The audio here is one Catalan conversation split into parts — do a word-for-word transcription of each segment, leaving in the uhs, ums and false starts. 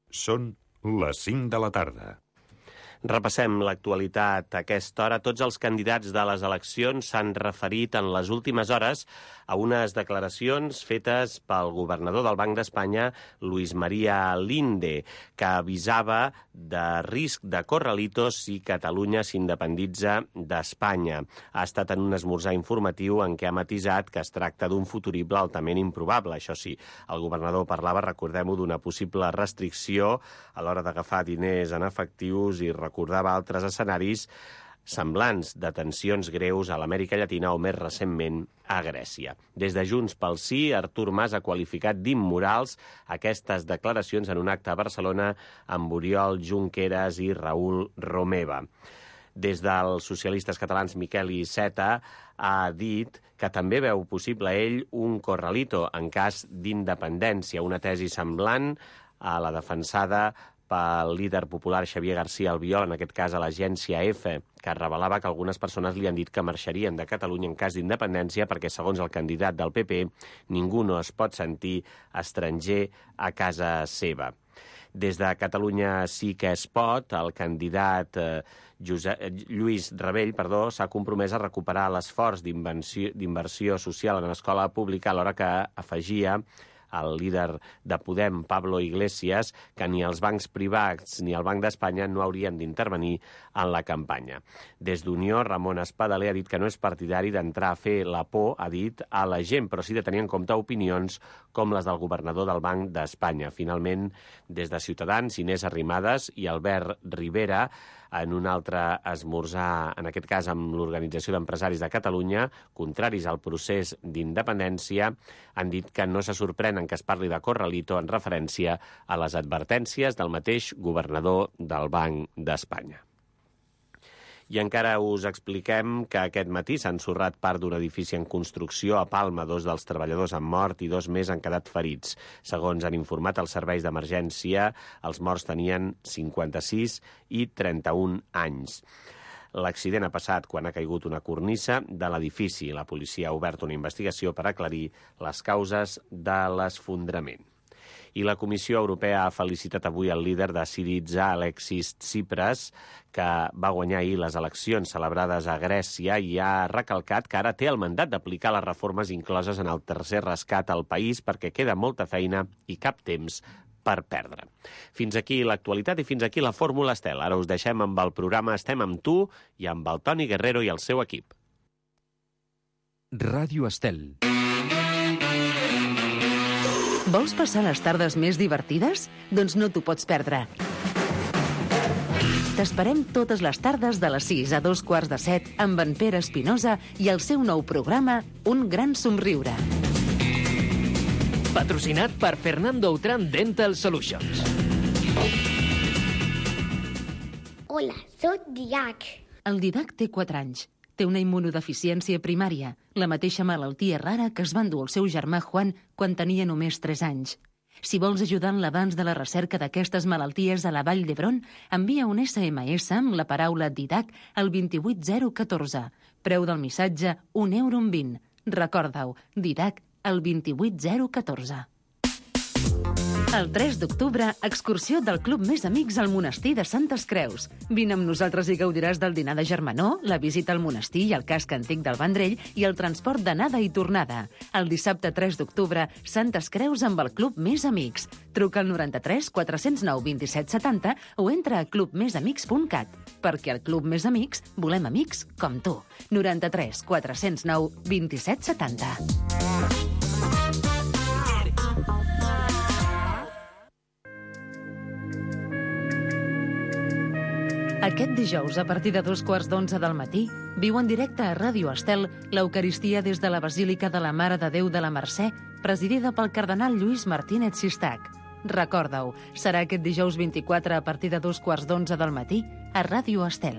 Són les cinc de la tarda. Repassem l'actualitat a aquesta hora. Tots els candidats de les eleccions s'han referit en les últimes hores a unes declaracions fetes pel governador del Banc d'Espanya, Luis María Linde, que avisava de risc de corralitos si Catalunya s'independitza d'Espanya. Ha estat en un esmorzar informatiu en què ha matisat que es tracta d'un futurible altament improbable. Això sí, el governador parlava, recordem-ho, d'una possible restricció a l'hora d'agafar diners en efectius i recordava altres escenaris semblants de tensions greus a l'Amèrica Llatina o més recentment a Grècia. Des de Junts pel Sí, Artur Mas ha qualificat d'immorals aquestes declaracions en un acte a Barcelona amb Oriol Junqueras i Raül Romeva. Des dels socialistes catalans, Miquel Iceta ha dit que també veu possible ell un corralito en cas d'independència, una tesi semblant a la defensada pel líder popular Xavier García Albiol, en aquest cas a l'agència EFE, que revelava que algunes persones li han dit que marxarien de Catalunya en cas d'independència perquè, segons el candidat del P P, ningú no es pot sentir estranger a casa seva. Des de Catalunya sí que es pot, el candidat eh, Josep, Lluís Rebell perdó, s'ha compromès a recuperar l'esforç d'inversió social en l'escola pública, alhora que afegia el líder de Podem, Pablo Iglesias, que ni els bancs privats ni el Banc d'Espanya no haurien d'intervenir en la campanya. Des d'Unió, Ramon Espadaler ha dit que no és partidari d'entrar a fer la por, ha dit, a la gent, però sí de tenir en compte opinions com les del governador del Banc d'Espanya. Finalment, des de Ciutadans, Inés Arrimadas i Albert Rivera, en un altre esmorzar, en aquest cas amb l'Organització d'Empresaris de Catalunya, contraris al procés d'independència, han dit que no se sorprenen que es parli de corralito en referència a les advertències del mateix governador del Banc d'Espanya. I encara us expliquem que aquest matí s'ha ensorrat part d'un edifici en construcció a Palma. Dos dels treballadors han mort i dos més han quedat ferits. Segons han informat els serveis d'emergència, els morts tenien cinquanta-sis i trenta-un anys. L'accident ha passat quan ha caigut una cornisa de l'edifici. La policia ha obert una investigació per aclarir les causes de l'esfondrament. I la Comissió Europea ha felicitat avui el líder de Syriza, Alexis Tsipras, que va guanyar ahir les eleccions celebrades a Grècia i ha recalcat que ara té el mandat d'aplicar les reformes incloses en el tercer rescat al país perquè queda molta feina i cap temps per perdre. Fins aquí l'actualitat i fins aquí la Fórmula Estel. Ara us deixem amb el programa Estem amb tu i amb el Toni Guerrero i el seu equip. Ràdio Estel. Vols passar les tardes més divertides? Doncs no t'ho pots perdre. T'esperem totes les tardes de les sis a dos quarts de set amb en Pere Espinosa i el seu nou programa Un gran somriure. Patrocinat per Fernando Outram Dental Solutions. Hola, soc Didac. El Didac té quatre anys. Té una immunodeficiència primària, la mateixa malaltia rara que es va endur el seu germà Juan quan tenia només tres anys. Si vols ajudar en l'avanç de la recerca d'aquestes malalties a la Vall d'Hebron, envia un essa ema essa amb la paraula Didac al vint vuit zero un quatre. Preu del missatge, un euro amb vint. Recorda-ho, Didac al vint vuit zero un quatre. El tres d'octubre, excursió del Club Més Amics al monestir de Santes Creus. Vine amb nosaltres i gaudiràs del dinar de germanor, la visita al monestir i al casc antic del Vendrell i el transport d'anada i tornada. El dissabte tres d'octubre, Santes Creus amb el Club Més Amics. Truca al noranta-tres quatre zero nou vint set setanta o entra a club més amics punt cat. Perquè al Club Més Amics volem amics com tu. noranta-tres quatre zero nou vint set setanta. Aquest dijous, a partir de dos quarts d'onze del matí, viu en directe a Ràdio Estel l'Eucaristia des de la Basílica de la Mare de Déu de la Mercè, presidida pel cardenal Lluís Martínez Sistac. Recorda-ho, serà aquest dijous vint-i-quatre a partir de dos quarts d'onze del matí a Ràdio Estel.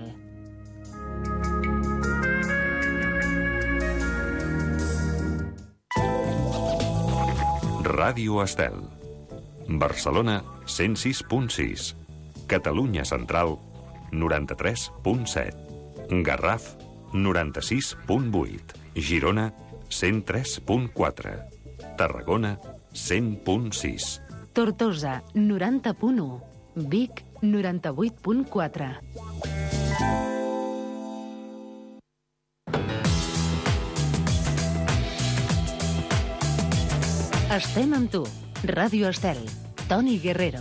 Ràdio Estel. Barcelona, cent sis punt sis. Catalunya Central, noranta-tres punt set. Garraf, noranta-sis punt vuit. Girona, cent tres punt quatre. Tarragona, cent punt sis. Tortosa, noranta punt u. Vic, noranta-vuit punt quatre. Estem amb tu. Ràdio Estel. Toni Guerrero.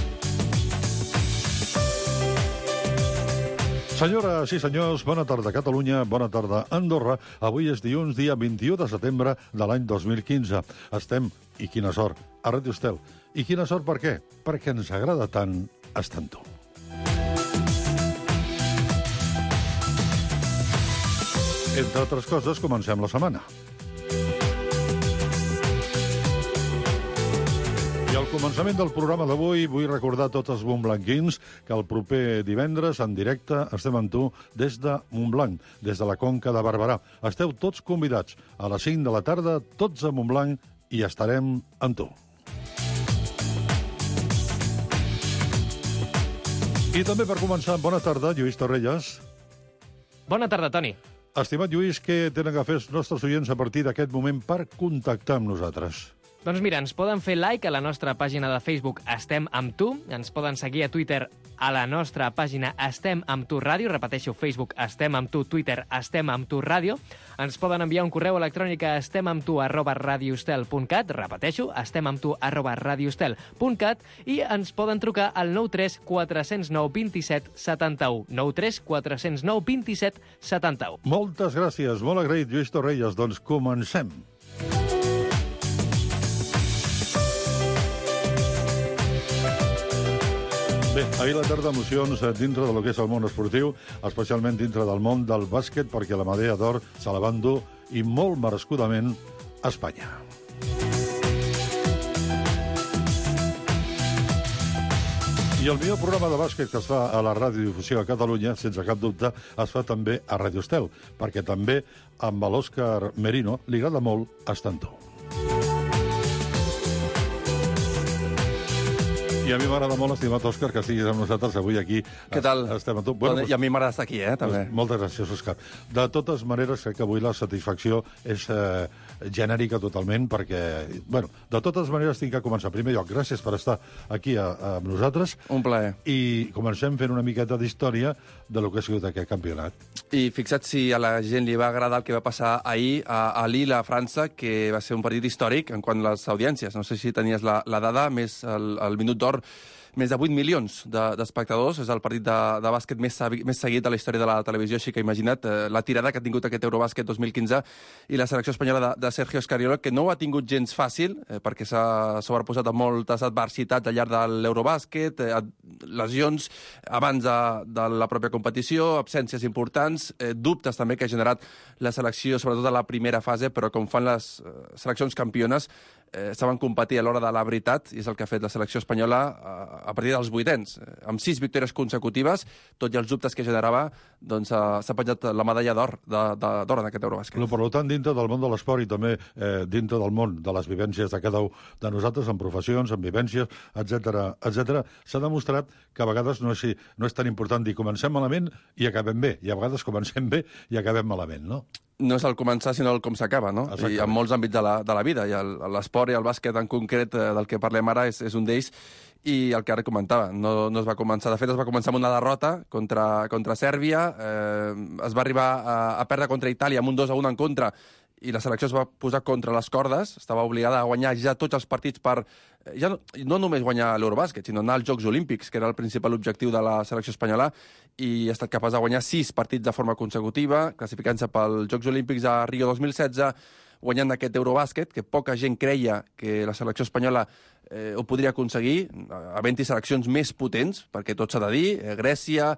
Senyores i senyors, bona tarda Catalunya, bona tarda Andorra. Avui és dilluns, dia vint-i-u de setembre de l'any dos mil quinze. Estem, i quina sort, a Ràdio Estel. I quina sort per què? Perquè ens agrada tant estar amb tu. Entre altres coses, comencem la setmana. I al començament del programa d'avui vull recordar a tots els montblanquins que el proper divendres, en directe, estem amb tu des de Montblanc, des de la Conca de Barberà. Esteu tots convidats. A les cinc de la tarda, tots a Montblanc, i estarem amb tu. I també per començar, bona tarda, Lluís Torrelles. Bona tarda, Toni. Estimat Lluís, què tenen a fer els nostres oients a partir d'aquest moment per contactar amb nosaltres? Doncs mira, ens poden fer like a la nostra pàgina de Facebook Estem amb tu, ens poden seguir a Twitter a la nostra pàgina Estem amb tu ràdio, repeteixo, Facebook Estem amb tu, Twitter Estem amb tu ràdio, ens poden enviar un correu electrònic a estemamtu arroba radioestel punt cat, repeteixo, estemamtu arroba radioestel punt cat, i ens poden trucar al nou tres quatre zero nou dos set set u, nou tres quatre zero nou dos set set u. Moltes gràcies, molt agraït, Lluís Torrelles. Doncs comencem. Bé, ahir la tarda emocions dintre de lo que és el món esportiu, especialment dintre del món del bàsquet, perquè la medalla d'or se la van dur, i molt merescudament, a Espanya. I el millor programa de bàsquet que es fa a la radiodifusió a Catalunya, sense cap dubte, es fa també a Ràdio Estel, perquè també amb l'Òscar Merino li agrada molt estar amb tu. I a mi m'agrada molt, estimat Òscar, que estiguis amb nosaltres avui aquí. Què tal? Estem amb tu. Bueno, I a mi m'agrada estar aquí, eh, també. Doncs, moltes gràcies, Òscar. De totes maneres, crec que avui la satisfacció és eh, genèrica totalment, perquè, bueno, de totes maneres tinc que començar. En primer lloc, gràcies per estar aquí a, a, amb nosaltres. Un plaer. I comencem fent una miqueta d'història de lo que ha sigut aquest campionat. I fixa't si a la gent li va agradar el que va passar ahir a, a Lille, a França, que va ser un partit històric en quant a les audiències. No sé si tenies la, la dada, més el, el minut d'or, més de vuit milions d'espectadors. De, és el partit de, de bàsquet més, més seguit de la història de la televisió, així que imagina't eh, la tirada que ha tingut aquest Eurobàsquet dos mil quinze i la selecció espanyola de, de Sergio Scariolo, que no ho ha tingut gens fàcil, eh, perquè s'ha sobreposat a moltes adversitats al llarg de l'Eurobàsquet, eh, lesions abans de, de la pròpia competició, absències importants, eh, dubtes també que ha generat la selecció, sobretot a la primera fase, però com fan les eh, seleccions campiones, eh, saben competir a l'hora de la veritat, i és el que ha fet la selecció espanyola a, a partir dels vuitens. Eh, amb sis victòries consecutives, tot i els dubtes que generava, doncs uh, s'ha penjat la medalla d'or d'or en aquest Eurobàsquet. No, per tant, dintre del món de l'esport i també eh, dintre del món de les vivències de cada un de nosaltres, en professions, en vivències, etcètera, etcètera, s'ha demostrat que a vegades no és, no és tan important dir comencem malament i acabem bé, i a vegades comencem bé i acabem malament, no? No és el començar, sinó el com s'acaba, no? Exactament. I en molts àmbits de la, de la vida, i l'esport i el bàsquet en concret, eh, del que parlem ara, és, és un d'ells, i el que ara comentava, no, no es va començar. De fet, es va començar amb una derrota contra, contra Sèrbia, eh, es va arribar a, a perdre contra Itàlia amb un dos a un en contra, i la selecció es va posar contra les cordes, estava obligada a guanyar ja tots els partits per, ja no, no només guanyar l'Eurobàsquet, sinó anar als Jocs Olímpics, que era el principal objectiu de la selecció espanyola, i ha estat capaç de guanyar sis partits de forma consecutiva, classificant-se pels Jocs Olímpics a Rio dos mil setze, guanyant aquest Eurobàsquet, que poca gent creia que la selecció espanyola eh, ho podria aconseguir, havent-hi seleccions més potents, perquè tot s'ha de dir, eh, Grècia,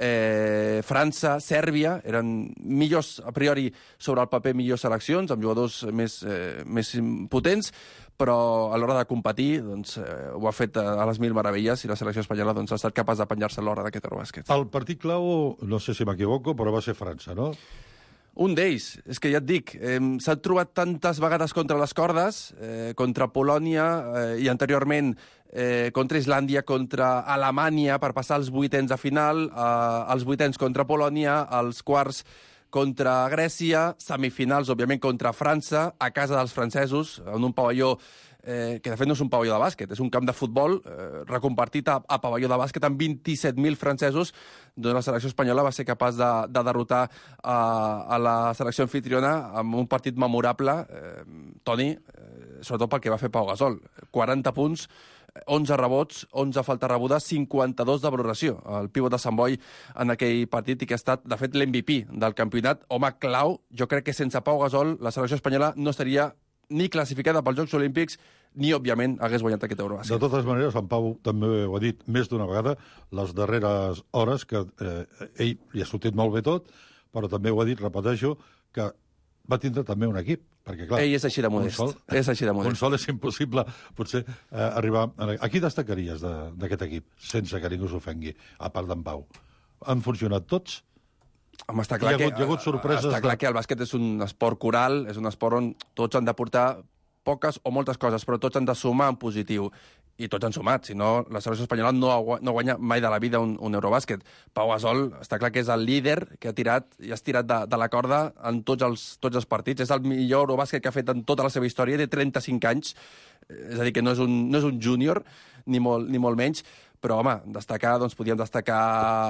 eh, França, Sèrbia, eren millors, a priori, sobre el paper, millors seleccions, amb jugadors més, eh, més potents, però a l'hora de competir doncs, eh, ho ha fet a les mil meravelles, i la selecció espanyola doncs, ha estat capaç de penjar-se a l'hora d'aquest Eurobàsquet. El partit clau, no sé si m'equivoco, però va ser França, no? Un d'ells, és que ja et dic, eh, s'ha trobat tantes vegades contra les cordes, eh, contra Polònia eh, i anteriorment eh, contra Islàndia, contra Alemanya per passar als vuitens de final, eh, als vuitens contra Polònia, als quarts contra Grècia, semifinals, òbviament, contra França, a casa dels francesos, en un pavelló eh, que de fet no és un pavelló de bàsquet, és un camp de futbol eh, recompartit a, a pavelló de bàsquet amb vint-i-set mil francesos, doncs la selecció espanyola va ser capaç de, de derrotar a, a la selecció anfitriona amb un partit memorable, eh, Toni, eh, sobretot pel que va fer Pau Gasol. quaranta punts, onze rebots, onze faltes rebudes, cinquanta-dos de valoració. El pivot de Sant Boi en aquell partit i que ha estat, de fet, l'M V P del campionat. Home, clau, jo crec que sense Pau Gasol la selecció espanyola no estaria ni classificada pels Jocs Olímpics ni, òbviament, hagués guanyat aquest Eurobàsquet. De totes maneres, en Pau també ho ha dit més d'una vegada, les darreres hores, que eh, ell li ha sortit molt bé tot, però també ho ha dit, repeteixo, que va tindre també un equip, perquè, clar... Ell és així de modest. Sol, és així de modest. Un sol és impossible, potser, eh, arribar... A qui destacaries d'aquest de, equip, sense que ningú s'ofengui, a part d'en Pau? Han funcionat tots? Home, està clar, hi ha hagut, que, hi ha hagut sorpreses... Està clar de... que el bàsquet és un esport coral, és un esport on tots han de portar poques o moltes coses, però tots han de sumar en positiu. I tots han sumat, si no, la selecció espanyola no, no guanya mai de la vida un, un Eurobàsquet. Pau Gasol està clar que és el líder que ha tirat i ha estirat de, de la corda en tots els, tots els partits. És el millor Eurobàsquet que ha fet en tota la seva història, té trenta-cinc anys, és a dir, que no és un, no és un júnior, ni molt, ni molt menys, però, home, destacar, doncs, podíem destacar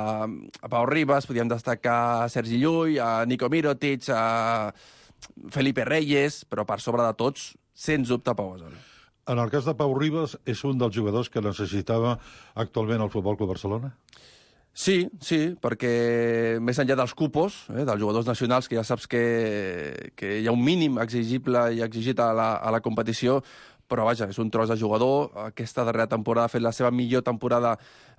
a Pau Ribas, podíem destacar a Sergi Llull, a Nico Mirotic, a Felipe Reyes, però per sobre de tots, sens dubte, Pau Gasol. En el cas de Pau Ribas, és un dels jugadors que necessitava actualment el Futbol Club Barcelona? Sí, sí, perquè més enllà dels cupos, eh, dels jugadors nacionals, que ja saps que, que hi ha un mínim exigible i exigit a la, a la competició, però vaja, és un tros de jugador. Aquesta darrera temporada ha fet la seva millor temporada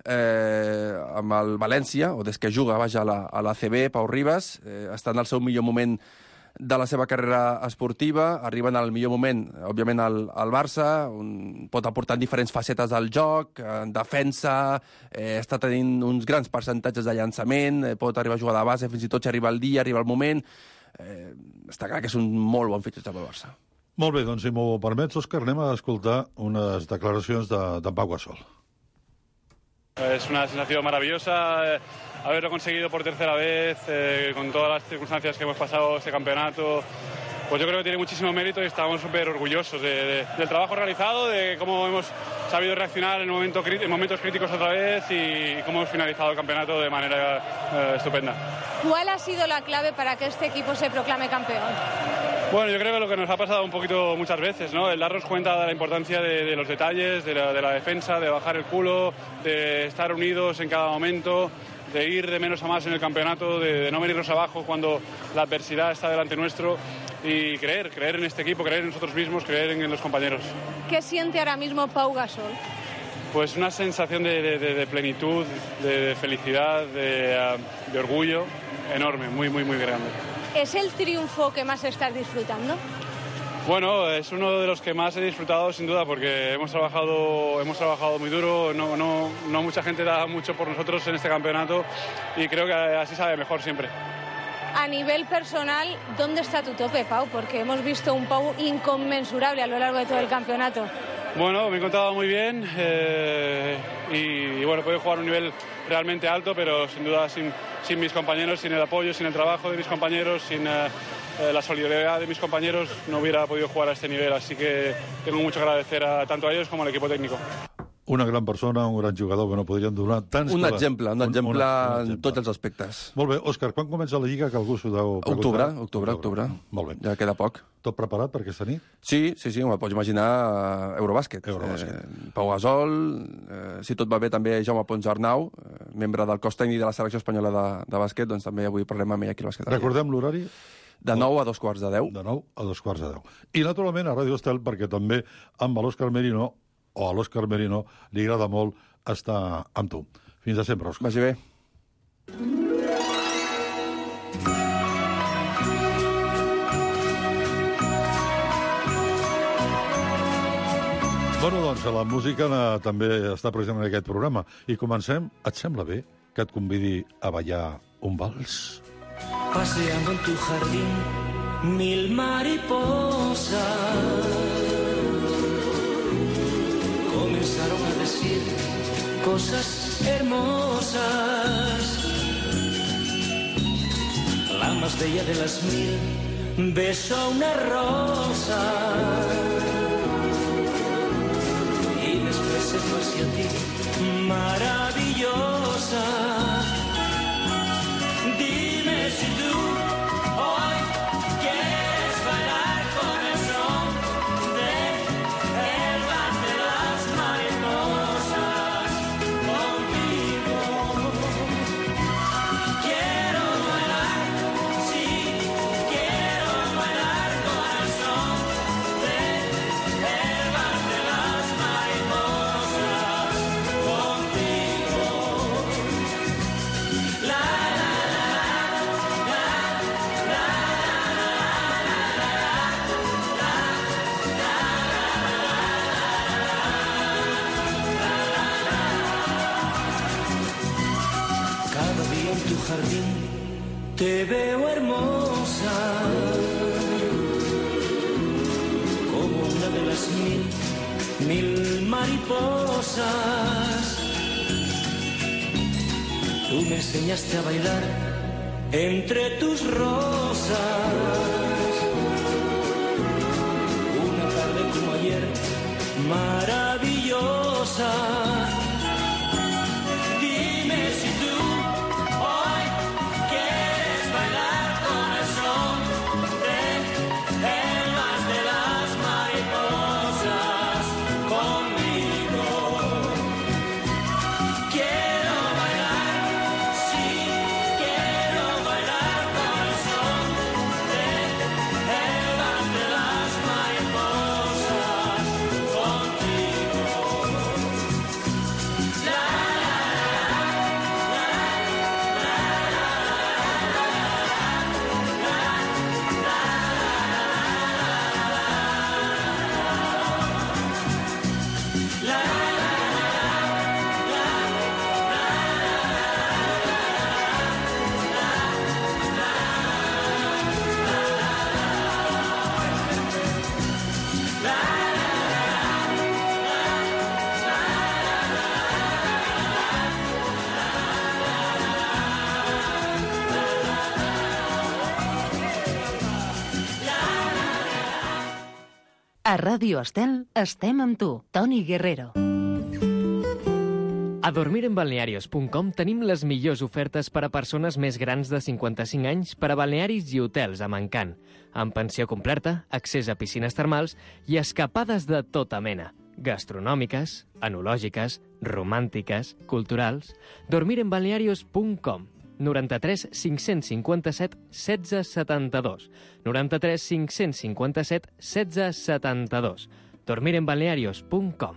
eh, amb el València, o des que juga, vaja, a la, a la C B, Pau Ribas, eh, està en el seu millor moment de la seva carrera esportiva, arriben al millor moment, òbviament, al, al Barça, un, pot aportar diferents facetes del joc, en defensa, eh, està tenint uns grans percentatges de llançament, eh, pot arribar a jugar de base, fins i tot si arriba el dia, arriba el moment. Eh, està clar que és un molt bon fitxatge pel Barça. Molt bé, doncs, si m'ho permets, Òscar, anem a escoltar unes declaracions de, de Pau Gasol. Es una sensación maravillosa eh, haberlo conseguido por tercera vez, eh, con todas las circunstancias que hemos pasado este campeonato. Pues yo creo que tiene muchísimo mérito y estamos súper orgullosos de, de, del trabajo realizado, de cómo hemos sabido reaccionar en, momento, en momentos críticos otra vez y, y cómo hemos finalizado el campeonato de manera eh, estupenda. ¿Cuál ha sido la clave para que este equipo se proclame campeón? Bueno, yo creo que lo que nos ha pasado un poquito muchas veces, ¿no? El darnos cuenta de la importancia de, de los detalles, de la, de la defensa, de bajar el culo, de estar unidos en cada momento, de ir de menos a más en el campeonato, de, de no venirnos abajo cuando la adversidad está delante nuestro y creer, creer en este equipo, creer en nosotros mismos, creer en, en los compañeros. ¿Qué siente ahora mismo Pau Gasol? Pues una sensación de, de, de plenitud, de, de felicidad, de, uh, de orgullo enorme, muy, muy, muy grande. ¿Es el triunfo que más estás disfrutando? Bueno, es uno de los que más he disfrutado sin duda porque hemos trabajado, hemos trabajado muy duro, no, no, no mucha gente da mucho por nosotros en este campeonato y creo que así sabe mejor siempre. A nivel personal, ¿dónde está tu tope, Pau? Porque hemos visto un Pau inconmensurable a lo largo de todo el campeonato. Bueno, me he encontrado muy bien eh, y, y bueno, he podido jugar a un nivel realmente alto, pero sin duda sin, sin mis compañeros, sin el apoyo, sin el trabajo de mis compañeros, sin eh, la solidaridad de mis compañeros, no hubiera podido jugar a este nivel. Así que tengo mucho que agradecer a, tanto a ellos como al equipo técnico. Una gran persona, un gran jugador que no podrien donar tants... Un coses. exemple, un exemple un, un, un en exemple. tots els aspectes. Molt bé, Òscar, quan comença la Lliga, que algú s'ho deu preguntar? Octubre, octubre, octubre. Molt bé. Ja queda poc. Tot preparat per aquesta nit? Sí, sí, sí, ho pots imaginar, uh, Eurobàsquet. Eurobàsquet. Eh, Pau Gasol, eh, si tot va bé també Jaume Ponsarnau, eh, membre del cos tècnic de la selecció espanyola de, de bàsquet, doncs també avui parlem amb ell aquí al bàsquet. Recordem l'horari? De nou a dos quarts de deu. De nou a dos quarts de deu. I, naturalment, a Ràdio Estel, perquè també amb l'Òscar Merino, o a l'Òscar Merino, li agrada molt estar amb tu. Fins a sempre, Òscar. Vagi bé. Bueno, doncs, la música la, també està present en aquest programa. I comencem, et sembla bé que et convidi a ballar un vals? Paseando en tu jardín, mil mariposas comenzaron a decir cosas hermosas. La más bella de las mil besó una rosa hacia ti, maravillosa. Dime si tú hoy quieres bailar con el son del vals de las mariposas contigo. Quiero bailar, sí, quiero bailar con el son del vals de las mariposas contigo. La Cada día en tu jardín te veo hermosa, como una de las mil, mil mariposas. Tú me enseñaste a bailar entre tus rosas. Una tarde como ayer, maravillosa. Dime si tú hoy quieres bailar con el son del vals de las mariposas conmigo. Quiero bailar, sí, quiero bailar con el son del vals de las mariposas contigo. La A Ràdio Estel estem amb tu, Toni Guerrero. A dormir en balnearios punt com tenim les millors ofertes per a persones més grans de cinquanta-cinc anys per a balnearis i hotels amb encant, amb pensió completa, accés a piscines termals i escapades de tota mena, gastronòmiques, enològiques, romàntiques, culturals. dormir en balnearios punt com, noranta-tres cinc-cents cinquanta-set setze setanta-dos, noranta-tres cinc-cents cinquanta-set setze setanta-dos, dormir en balnearios punt com.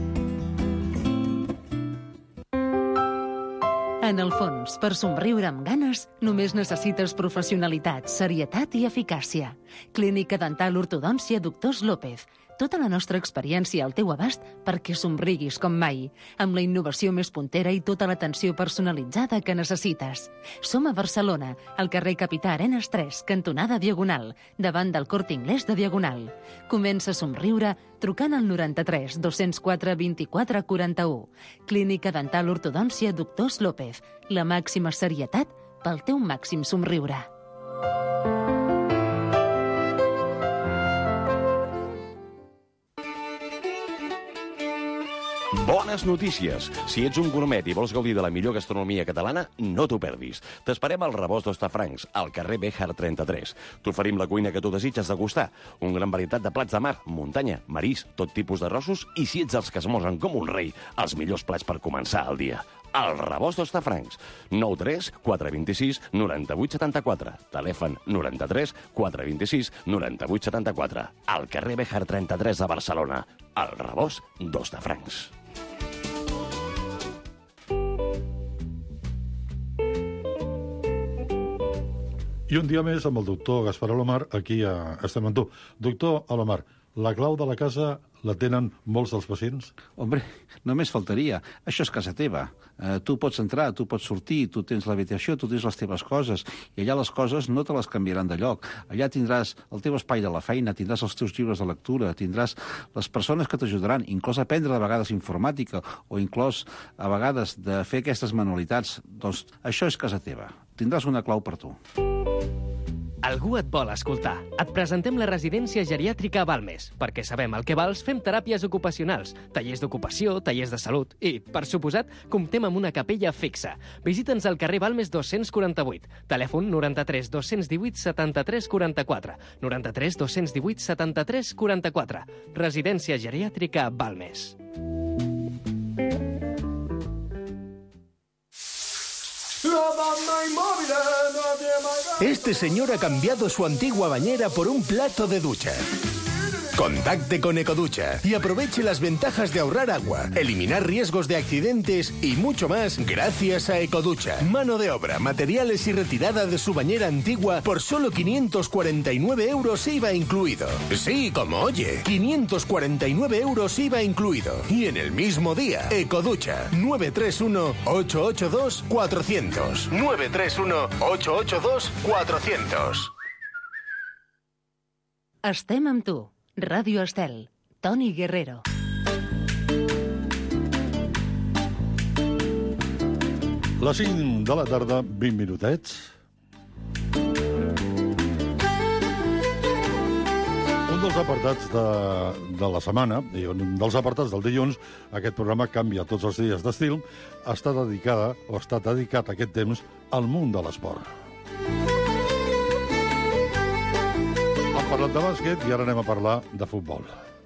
En el fons, per somriure amb ganes, només necessites professionalitat, serietat i eficàcia. Clínica Dental Ortodòncia Doctors López. Tota la nostra experiència al teu abast perquè somriguis com mai, amb la innovació més puntera i tota l'atenció personalitzada que necessites. Som a Barcelona, al carrer Capità Arenas tres, cantonada Diagonal, davant del Corte Inglés de Diagonal. Comença a somriure trucant al noranta-tres dos-cents quatre vint-i-quatre quaranta-u. Clínica Dental Ortodòncia Doctors López. La màxima serietat pel teu màxim somriure. Bones notícies! Si ets un gourmet i vols gaudir de la millor gastronomia catalana, no t'ho perdis. T'esperem al Rebost d'Hostafrancs, al carrer Béjar trenta-tres. T'oferim la cuina que tu desitges degustar. Un gran varietat de plats de mar, muntanya, marís, tot tipus d'arrossos i, si ets els que esmorzen com un rei, els millors plats per començar el dia. El Rebost d'Hostafrancs. nou tres quatre dos sis nou vuit set quatre. Telèfon noranta-tres quatre dos sis nou vuit set quatre. Al carrer Béjar trenta-tres de Barcelona. El Rebost d'Hostafrancs. I un dia més amb el doctor Gaspar Alomar, aquí a Estem amb tu. Doctor Alomar, la clau de la casa la tenen molts dels pacients? Hombre, només faltaria. Això és casa teva. Uh, tu pots entrar, tu pots sortir, tu tens l'habitació, tu tens les teves coses, i allà les coses no te les canviaran de lloc. Allà tindràs el teu espai de la feina, tindràs els teus llibres de lectura, tindràs les persones que t'ajudaran, inclús a aprendre de vegades informàtica, o inclús a vegades de fer aquestes manualitats. Doncs això és casa teva. Tindràs una clau per tu. Algú et vol escoltar. Et presentem la residència geriàtrica Balmes. Perquè sabem el que vals, fem teràpies ocupacionals, tallers d'ocupació, tallers de salut i, per suposat, comptem amb una capella fixa. Visita'ns al carrer Balmes dos-cents quaranta-vuit. Telèfon noranta-tres dos-cents divuit setanta-tres quaranta-quatre. noranta-tres dos-cents divuit setanta-tres quaranta-quatre. Residència geriàtrica Balmes. Este señor ha cambiado su antigua bañera por un plato de ducha. Contacte con Ecoducha y aproveche las ventajas de ahorrar agua, eliminar riesgos de accidentes y mucho más gracias a Ecoducha. Mano de obra, materiales y retirada de su bañera antigua por solo quinientos cuarenta y nueve euros I V A incluido. Sí, como oye, quinientos cuarenta y nueve euros I V A incluido. Y en el mismo día, Ecoducha, nueve tres uno ocho ocho dos cuatro cero cero. nueve tres uno ocho ocho dos cuatro cero cero. Estem amb tu. Ràdio Estel. Toni Guerrero. Les cinc de la tarda, vint minutets. Un dels apartats de, de la setmana, i un dels apartats del dilluns, aquest programa canvia tots els dies d'estil, està dedicada, o està dedicat aquest temps, al món de l'esport. Hem parlat de bàsquet i ara anem a parlar de futbol.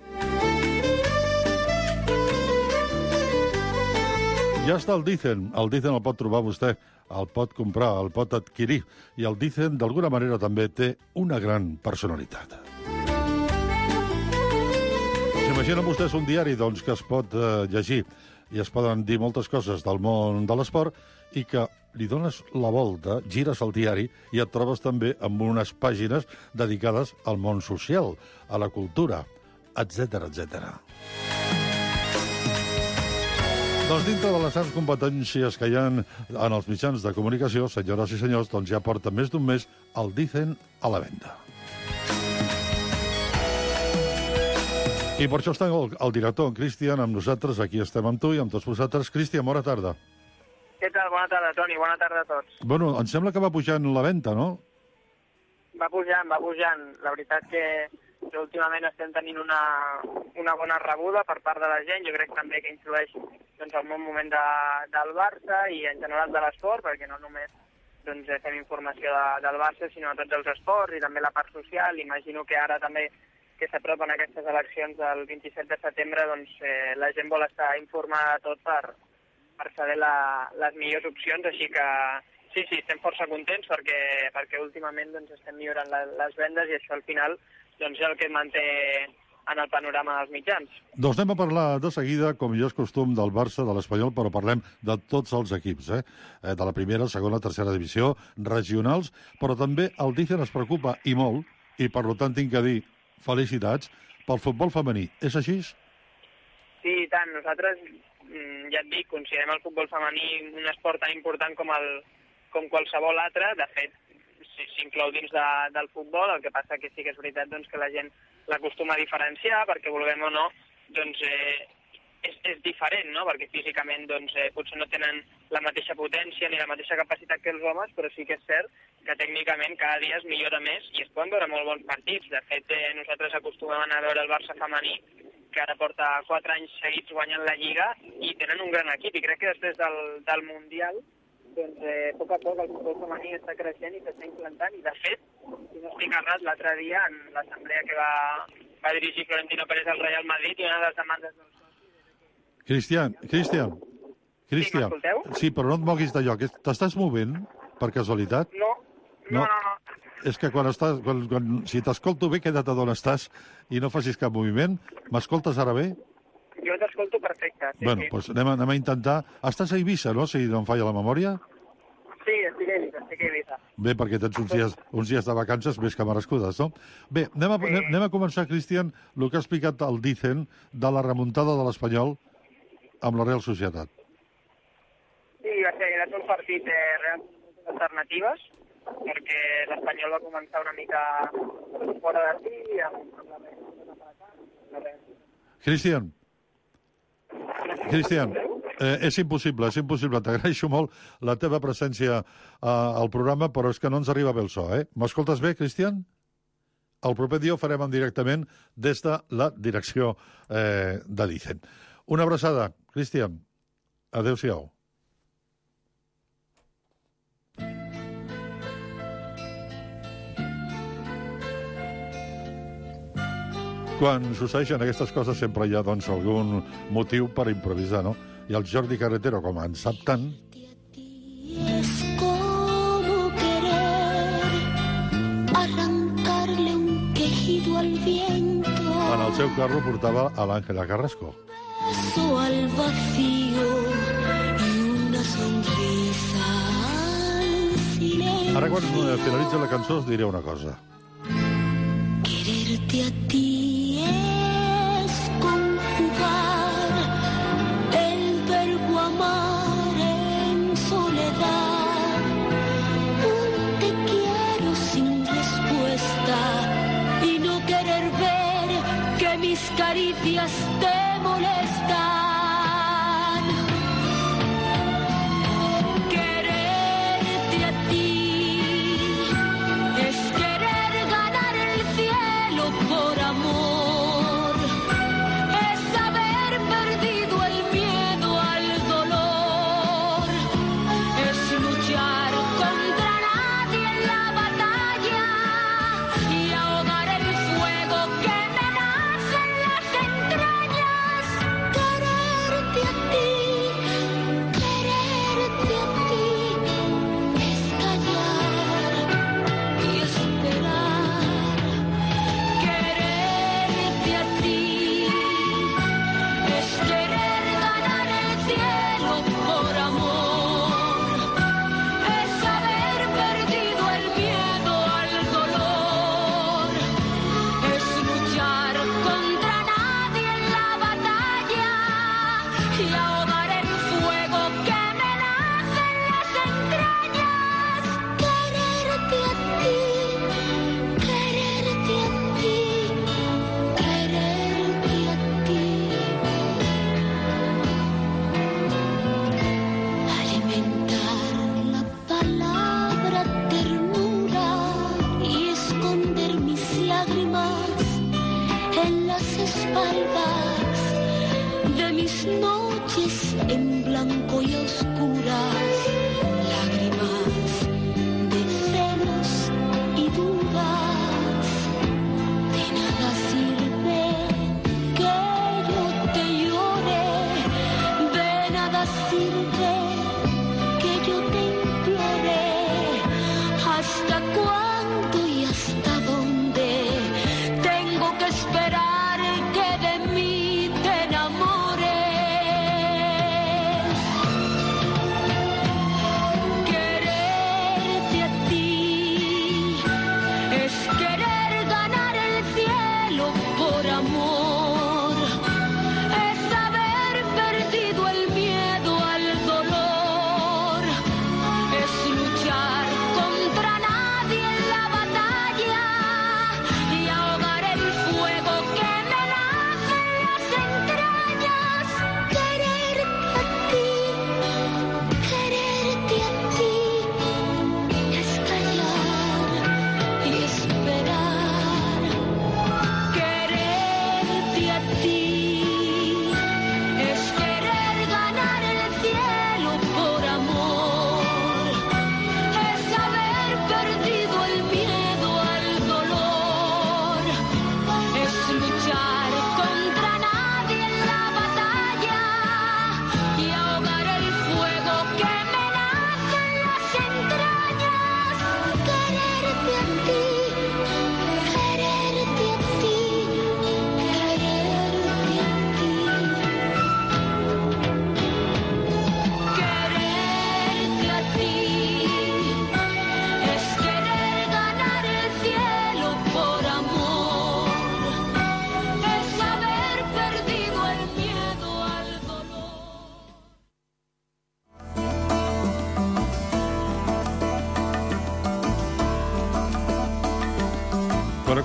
Ja està el Dicen. El Dicen el pot trobar vostè, el pot comprar, el pot adquirir. I el Dicen, d'alguna manera, també té una gran personalitat. S'imaginen vostès un diari doncs, que es pot eh, llegir i es poden dir moltes coses del món de l'esport i que li dones la volta, gires el diari i et trobes també amb unes pàgines dedicades al món social, a la cultura, etcètera, etcètera. Doncs dintre de les grans competències que hi ha en els mitjans de comunicació, senyores i senyors, doncs ja porta més d'un mes el Dicen a la venda. I per això està el, el director, en Cristian, amb nosaltres. Aquí estem amb tu i amb tots vosaltres. Cristian, bona tarda. Què tal? Bona tarda, Toni. Bona tarda a tots. Bueno, em sembla que va pujant la venda, no? Va pujant, va pujant. La veritat que, que últimament estem tenint una, una bona rebuda per part de la gent. Jo crec també que influeix doncs, el bon moment de, del Barça i en general de l'esport, perquè no només doncs, fem informació de, del Barça, sinó de tots els esports i també la part social. Imagino que ara també que s'apropen aquestes eleccions del vint-i-set de setembre, doncs eh, la gent vol estar informada de tot per, per saber la, les millors opcions, així que sí, sí, estem força contents perquè, perquè últimament doncs, estem millorant la, les vendes i això al final doncs, és el que et manté en el panorama dels mitjans. Doncs anem a parlar de seguida, com ja és costum, del Barça, de l'Espanyol, però parlem de tots els equips, eh? de la primera, segona, tercera divisió, regionals, però també el Dicen es preocupa, i molt, i per tant tinc que dir felicitats pel futbol femení. És així? Sí, i tant. Nosaltres, ja et dic, considerem el futbol femení un esport tan important com, el, com qualsevol altre. De fet, s'inclou dins de, del futbol, el que passa que sí que és veritat doncs, que la gent l'acostuma a diferenciar, perquè vulguem o no, doncs eh, és, és diferent, no? Perquè físicament doncs, eh, potser no tenen la mateixa potència ni la mateixa capacitat que els homes, però sí que és cert que tècnicament cada dia es millora més i es poden veure molt bons partits. De fet, eh, nosaltres acostumem a veure el Barça femení, que ara porta quatre anys seguits guanyant la Lliga i tenen un gran equip. I crec que després del, del Mundial, doncs, eh, a poc a poc el futbol femení està creixent i s'està implantant. I, de fet, si no estic errat, l'altre dia, en l'assemblea que va, va dirigir Florentino Pérez al Real Madrid, i una de les demandes dels socis... Cristian, Cristian, Cristian. Sí, m'escolteu? Sí, però no et moguis de lloc. T'estàs movent, per casualitat? No. No, no, no. És que quan estàs, quan, quan, si t'escolto bé, queda't a d'on estàs i no facis cap moviment. M'escoltes ara bé? Jo t'escolto perfecte. Sí, bueno, sí. Doncs anem, a, anem a intentar... Estàs a Eivissa, no?, si no em falla la memòria? Sí, estic a Eivissa, estic a Eivissa. Bé, perquè tens uns dies, uns dies de vacances més que merescudes, no? Bé, anem a, sí. anem, anem a començar, Cristian, el que ha explicat el Dicen de la remuntada de l'Espanyol amb la Real Societat. Sí, va ser, va ser un partit eh, realment alternatives, perquè l'Espanyol va començar una mica fora de sí, amb, amb la Real. Cristian. Cristian, eh, és impossible, és impossible. T'agraeixo molt la teva presència eh, al programa, però és que no ens arriba bé el so, eh? M'escoltes bé, Cristian? El proper dia ho farem en directament des de la direcció eh, de Dicen. Una abraçada, Cristian. Adéu-siau. Quan succeeixen aquestes coses sempre hi ha doncs, algun motiu per improvisar, no? I el Jordi Carretero, com en sap tant... Es como querer arrancarle un quejido al viento. En el seu carro portava a l'Àngela Carrasco. Beso al vacío y una sonrisa al silencio. Ara, quan finalitza la cançó, us diré una cosa. Quererte a ti es conjugar el verbo amar en soledad. Un te quiero sin respuesta y no querer ver que mis caricias te molestan. Quererte a ti es querer ganar el cielo por amor, es haber perdido el miedo al dolor, es luchar contra nadie en la batalla y ahogar el fuego que me nace en las entrañas. Querer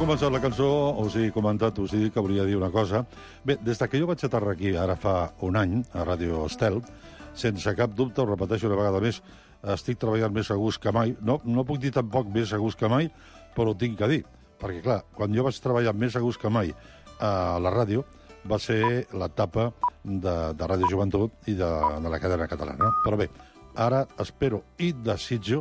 començat la cançó, us he comentat, us he dit que volia dir una cosa. Bé, des que jo vaig aterrar aquí, ara fa un any, a Ràdio Estel, sense cap dubte, ho repeteixo una vegada més, estic treballant més a gust que mai. No, no puc dir tampoc més a gust que mai, però ho tinc que dir. Perquè, clar, quan jo vaig treballar més a gust que mai a la ràdio, va ser l'etapa de, de Ràdio Joventut i de, de la cadena catalana. Però bé, ara espero i desitjo,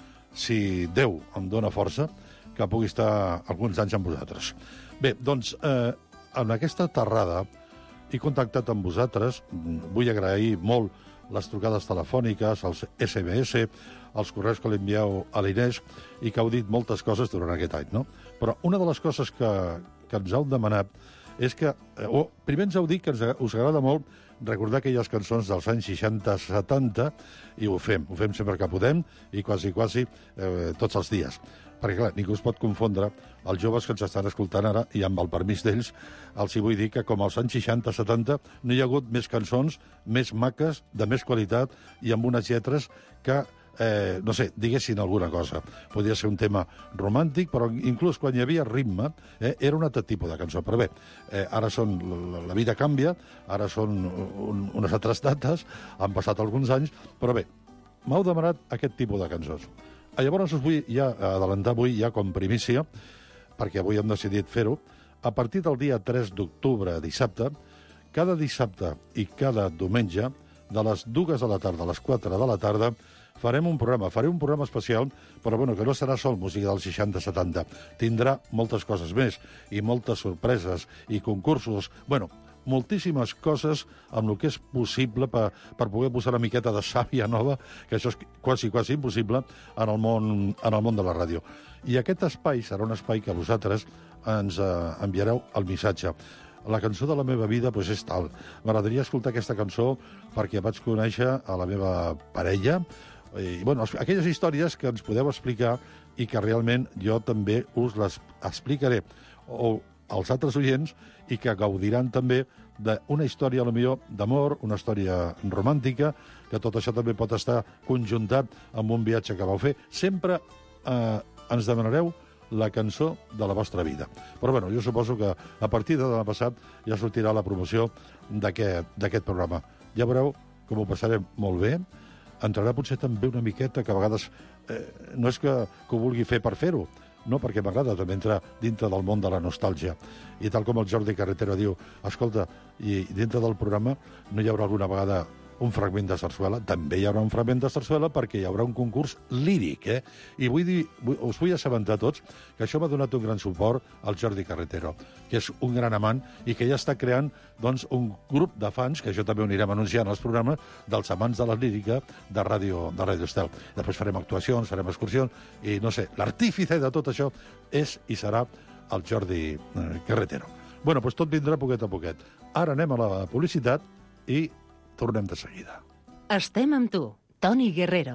si Déu em dóna força, que pugui estar alguns anys amb vosaltres. Bé, doncs, eh, en aquesta aterrada he contactat amb vosaltres. Vull agrair molt les trucades telefòniques, els esse eme esse, els correus que li envieu a l'Inés i que heu dit moltes coses durant aquest any, no? Però una de les coses que, que ens heu demanat és que... Eh, oh, primer ens heu dit que ens, us agrada molt recordar aquelles cançons dels anys seixanta setanta, i ho fem, ho fem sempre que podem i quasi, quasi eh, tots els dies. Perquè, clar, ningú es pot confondre. Els joves que ens estan escoltant ara, i amb el permís d'ells, els hi vull dir que com als anys seixanta setanta no hi ha hagut més cançons, més maques, de més qualitat i amb unes lletres que, eh, no sé, diguessin alguna cosa. Podria ser un tema romàntic, però inclús quan hi havia ritme, eh, era un altre tipus de cançó. Però bé, eh, ara són, la, la vida canvia, ara són un, unes altres dates, han passat alguns anys, però bé, m'heu demanat aquest tipus de cançons. Llavors us vull ja adelantar avui, ja com primícia, perquè avui hem decidit fer-ho, a partir del dia tres d'octubre, dissabte, cada dissabte i cada diumenge, de les dues de la tarda a les quatre de la tarda, farem un programa, faré un programa especial, però bueno, que no serà sol música dels seixanta setanta. Tindrà moltes coses més, i moltes sorpreses, i concursos, bueno, moltíssimes coses amb el que és possible per, per poder posar una miqueta de sàvia nova, que això és quasi, quasi impossible en el món, en el món de la ràdio. I aquest espai serà un espai que vosaltres ens eh, enviareu el missatge. La cançó de la meva vida doncs, és tal. M'agradaria escoltar aquesta cançó perquè vaig conèixer a la meva parella, i, bueno, aquelles històries que ens podeu explicar i que realment jo també us les explicaré, o als altres oients, i que gaudiran també d'una història, potser d'amor, una història romàntica, que tot això també pot estar conjuntat amb un viatge que vau fer. Sempre eh, ens demanareu la cançó de la vostra vida. Però bueno, jo suposo que a partir de demà passat ja sortirà la promoció d'aquest programa. Ja veureu com ho passarem molt bé. Entrarà potser també una miqueta, que a vegades eh, no és que, que ho vulgui fer per fer-ho, no, perquè m'agrada també entrar dintre del món de la nostàlgia. I tal com el Jordi Carretero diu, escolta, i dintre del programa no hi haurà alguna vegada un fragment de sarsuela? També hi haurà un fragment de sarsuela perquè hi haurà un concurs líric, eh? I vull dir, us vull assabentar a tots que això m'ha donat un gran suport al Jordi Carretero, que és un gran amant i que ja està creant doncs, un grup de fans, que això també ho anirem anunciant als programes, dels amants de la lírica de Ràdio, de Ràdio Estel. Després farem actuacions, farem excursions, i no sé, l'artífice de tot això és i serà el Jordi Carretero. Bueno, doncs tot vindrà poquet a poquet. Ara anem a la publicitat i tornem de seguida. Estem amb tu, Toni Guerrero.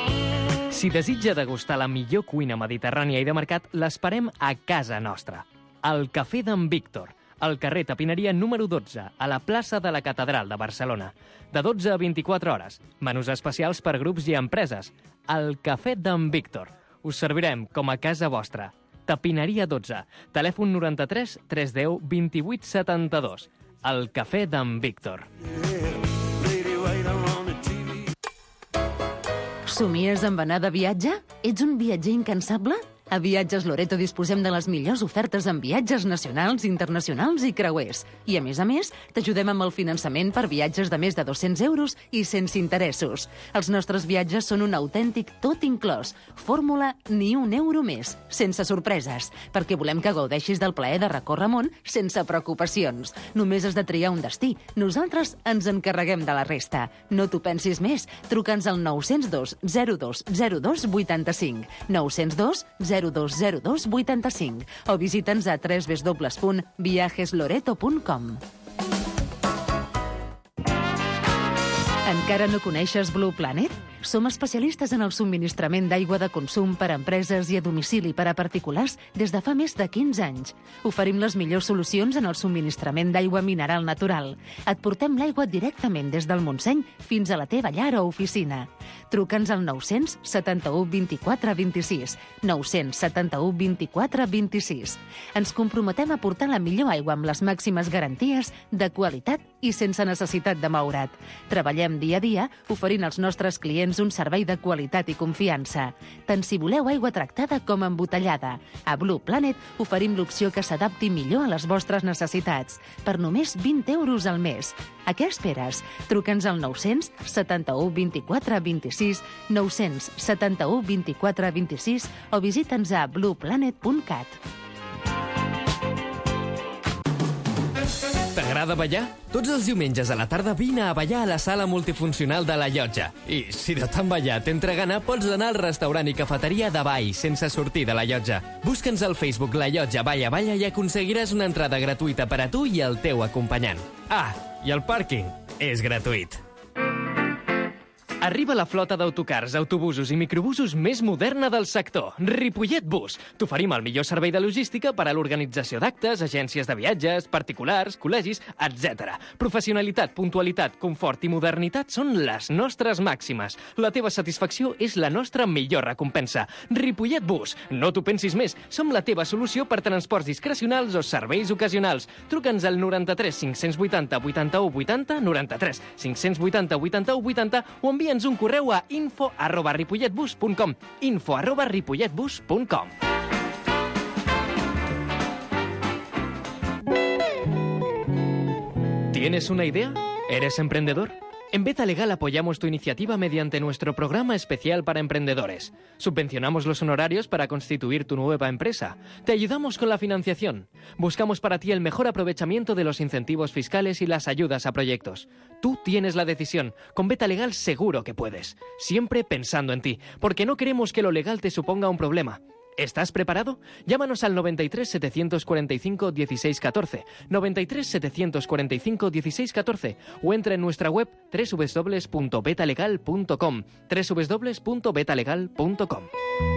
Si desitja degustar la millor cuina mediterrània i de mercat, l'esperem a casa nostra. Al Cafè d'en Víctor, al carrer Tapineria número dotze, a la plaça de la Catedral de Barcelona. De dotze a vint-i-quatre hores. Menús especials per grups i empreses. Al Cafè d'en Víctor. Us servirem com a casa vostra. Tapineria dotze. Telèfon noranta-tres tres deu vint-i-vuit setanta-dos. Al Cafè d'en Víctor. Somies amb anar de viatge? Ets un viatger incansable? A Viatges Loreto disposem de les millors ofertes en viatges nacionals, internacionals i creuers. I, a més a més, t'ajudem amb el finançament per viatges de més de dos-cents euros i sense interessos. Els nostres viatges són un autèntic tot inclòs. Fórmula ni un euro més, sense sorpreses, perquè volem que gaudeixis del plaer de recórrer món sense preocupacions. Només has de triar un destí. Nosaltres ens encarreguem de la resta. No t'ho pensis més. Truca'ns al nou zero dos zero dos zero dos vuitanta-cinc. nou zero dos zero dos zero dos vuitanta-cinc o visita'ns a w w w punt viajes loreto punt com. Encara no coneixes Blue Planet? Som especialistes en el subministrament d'aigua de consum per a empreses i a domicili per a particulars des de fa més de quinze anys. Oferim les millors solucions en el subministrament d'aigua mineral natural. Et portem l'aigua directament des del Montseny fins a la teva llar o oficina. Truca'ns al nou-cents setanta-u vint-i-quatre vint-i-sis. nou-cents setanta-u vint-i-quatre vint-i-sis. Ens comprometem a portar la millor aigua amb les màximes garanties, de qualitat i sense necessitat de moure't. Treballem dia a dia oferint als nostres clients un servei de qualitat i confiança. Tant si voleu aigua tractada com embotellada. A Blue Planet oferim l'opció que s'adapti millor a les vostres necessitats. Per només vint euros al mes. A què esperes? Truca'ns al nou-cents setanta-u vint-i-quatre vint-i-sis, nou-cents setanta-u vint-i-quatre vint-i-sis o visita'ns a blue planet punt cat. T'agrada ballar? Tots els diumenges a la tarda vine a ballar a la sala multifuncional de la Llotja. I si de tant ballar t'entra gana, pots anar al restaurant i cafeteria de ball sense sortir de la Llotja. Busca'ns al Facebook La Llotja Balla Balla i aconseguiràs una entrada gratuïta per a tu i el teu acompanyant. Ah, i el pàrquing és gratuït. Arriba la flota d'autocars, autobusos i microbusos més moderna del sector, Ripollet Bus. T'oferim el millor servei de logística per a l'organització d'actes, agències de viatges, particulars, col·legis, etcètera. Professionalitat, puntualitat, confort i modernitat són les nostres màximes. La teva satisfacció és la nostra millor recompensa. Ripollet Bus. No t'ho pensis més. Som la teva solució per transports discrecionals o serveis ocasionals. Truca'ns al noranta-tres cinc-cents vuitanta vuitanta-u vuitanta, noranta-tres cinc-cents vuitanta vuitanta-u vuitanta o envia'ns un correu a info arroba ripolletbus punt com. info arroba ripolletbus punt com. ¿Tienes una idea? ¿Eres emprendedor? En Beta Legal apoyamos tu iniciativa mediante nuestro programa especial para emprendedores. Subvencionamos los honorarios para constituir tu nueva empresa. Te ayudamos con la financiación. Buscamos para ti el mejor aprovechamiento de los incentivos fiscales y las ayudas a proyectos. Tú tienes la decisión. Con Beta Legal seguro que puedes. Siempre pensando en ti, porque no queremos que lo legal te suponga un problema. ¿Estás preparado? Llámanos al noventa y tres setecientos cuarenta y cinco dieciséis catorce, noventa y tres setecientos cuarenta y cinco dieciséis catorce o entra en nuestra web doble u doble u doble u punto betalegal punto com, doble u doble u doble u punto betalegal punto com.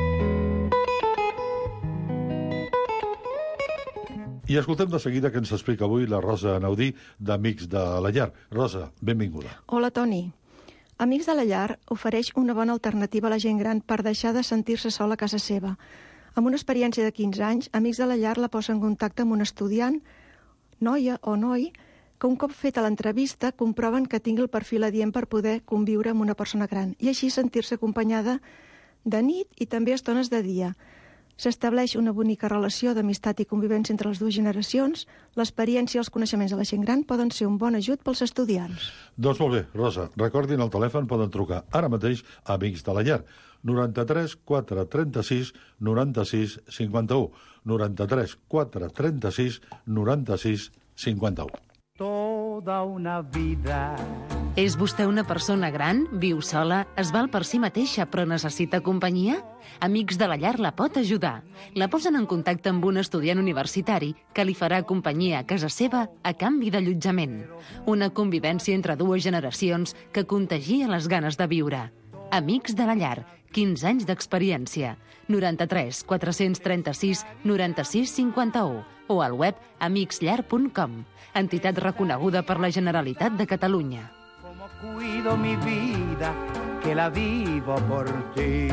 I escoltem de seguida que ens explica avui la Rosa Naudí d'Amics de la Llar. Rosa, benvinguda. Hola, Toni. Amics de la Llar ofereix una bona alternativa a la gent gran per deixar de sentir-se sola a casa seva. Amb una experiència de quinze anys, Amics de la Llar la posa en contacte amb un estudiant, noia o noi, que un cop feta l'entrevista comproven que tingui el perfil adient per poder conviure amb una persona gran i així sentir-se acompanyada de nit i també a estones de dia. S'estableix una bonica relació d'amistat i convivència entre les dues generacions. L'experiència i els coneixements de la gent gran poden ser un bon ajut pels estudiants. Doncs molt bé, Rosa, recordin el telèfon, poden trucar ara mateix a Amics de la Llar. noranta-tres quatre trenta-sis noranta-sis cinquanta-u. noranta-tres quatre trenta-sis noranta-sis cinquanta-u. Toda una vida. És vostè una persona gran, viu sola, es val per si mateixa però necessita companyia? Amics de la Llar la pot ajudar. La posen en contacte amb un estudiant universitari que li farà companyia a casa seva a canvi d'allotjament. Una convivència entre dues generacions que contagia les ganes de viure. Amics de la Llar, quinze anys d'experiència. noranta-tres quatre trenta-sis noranta-sis cinquanta-u o al web amics llar punt com. Entitat reconeguda per la Generalitat de Catalunya. Cuido mi vida, que la vivo por ti.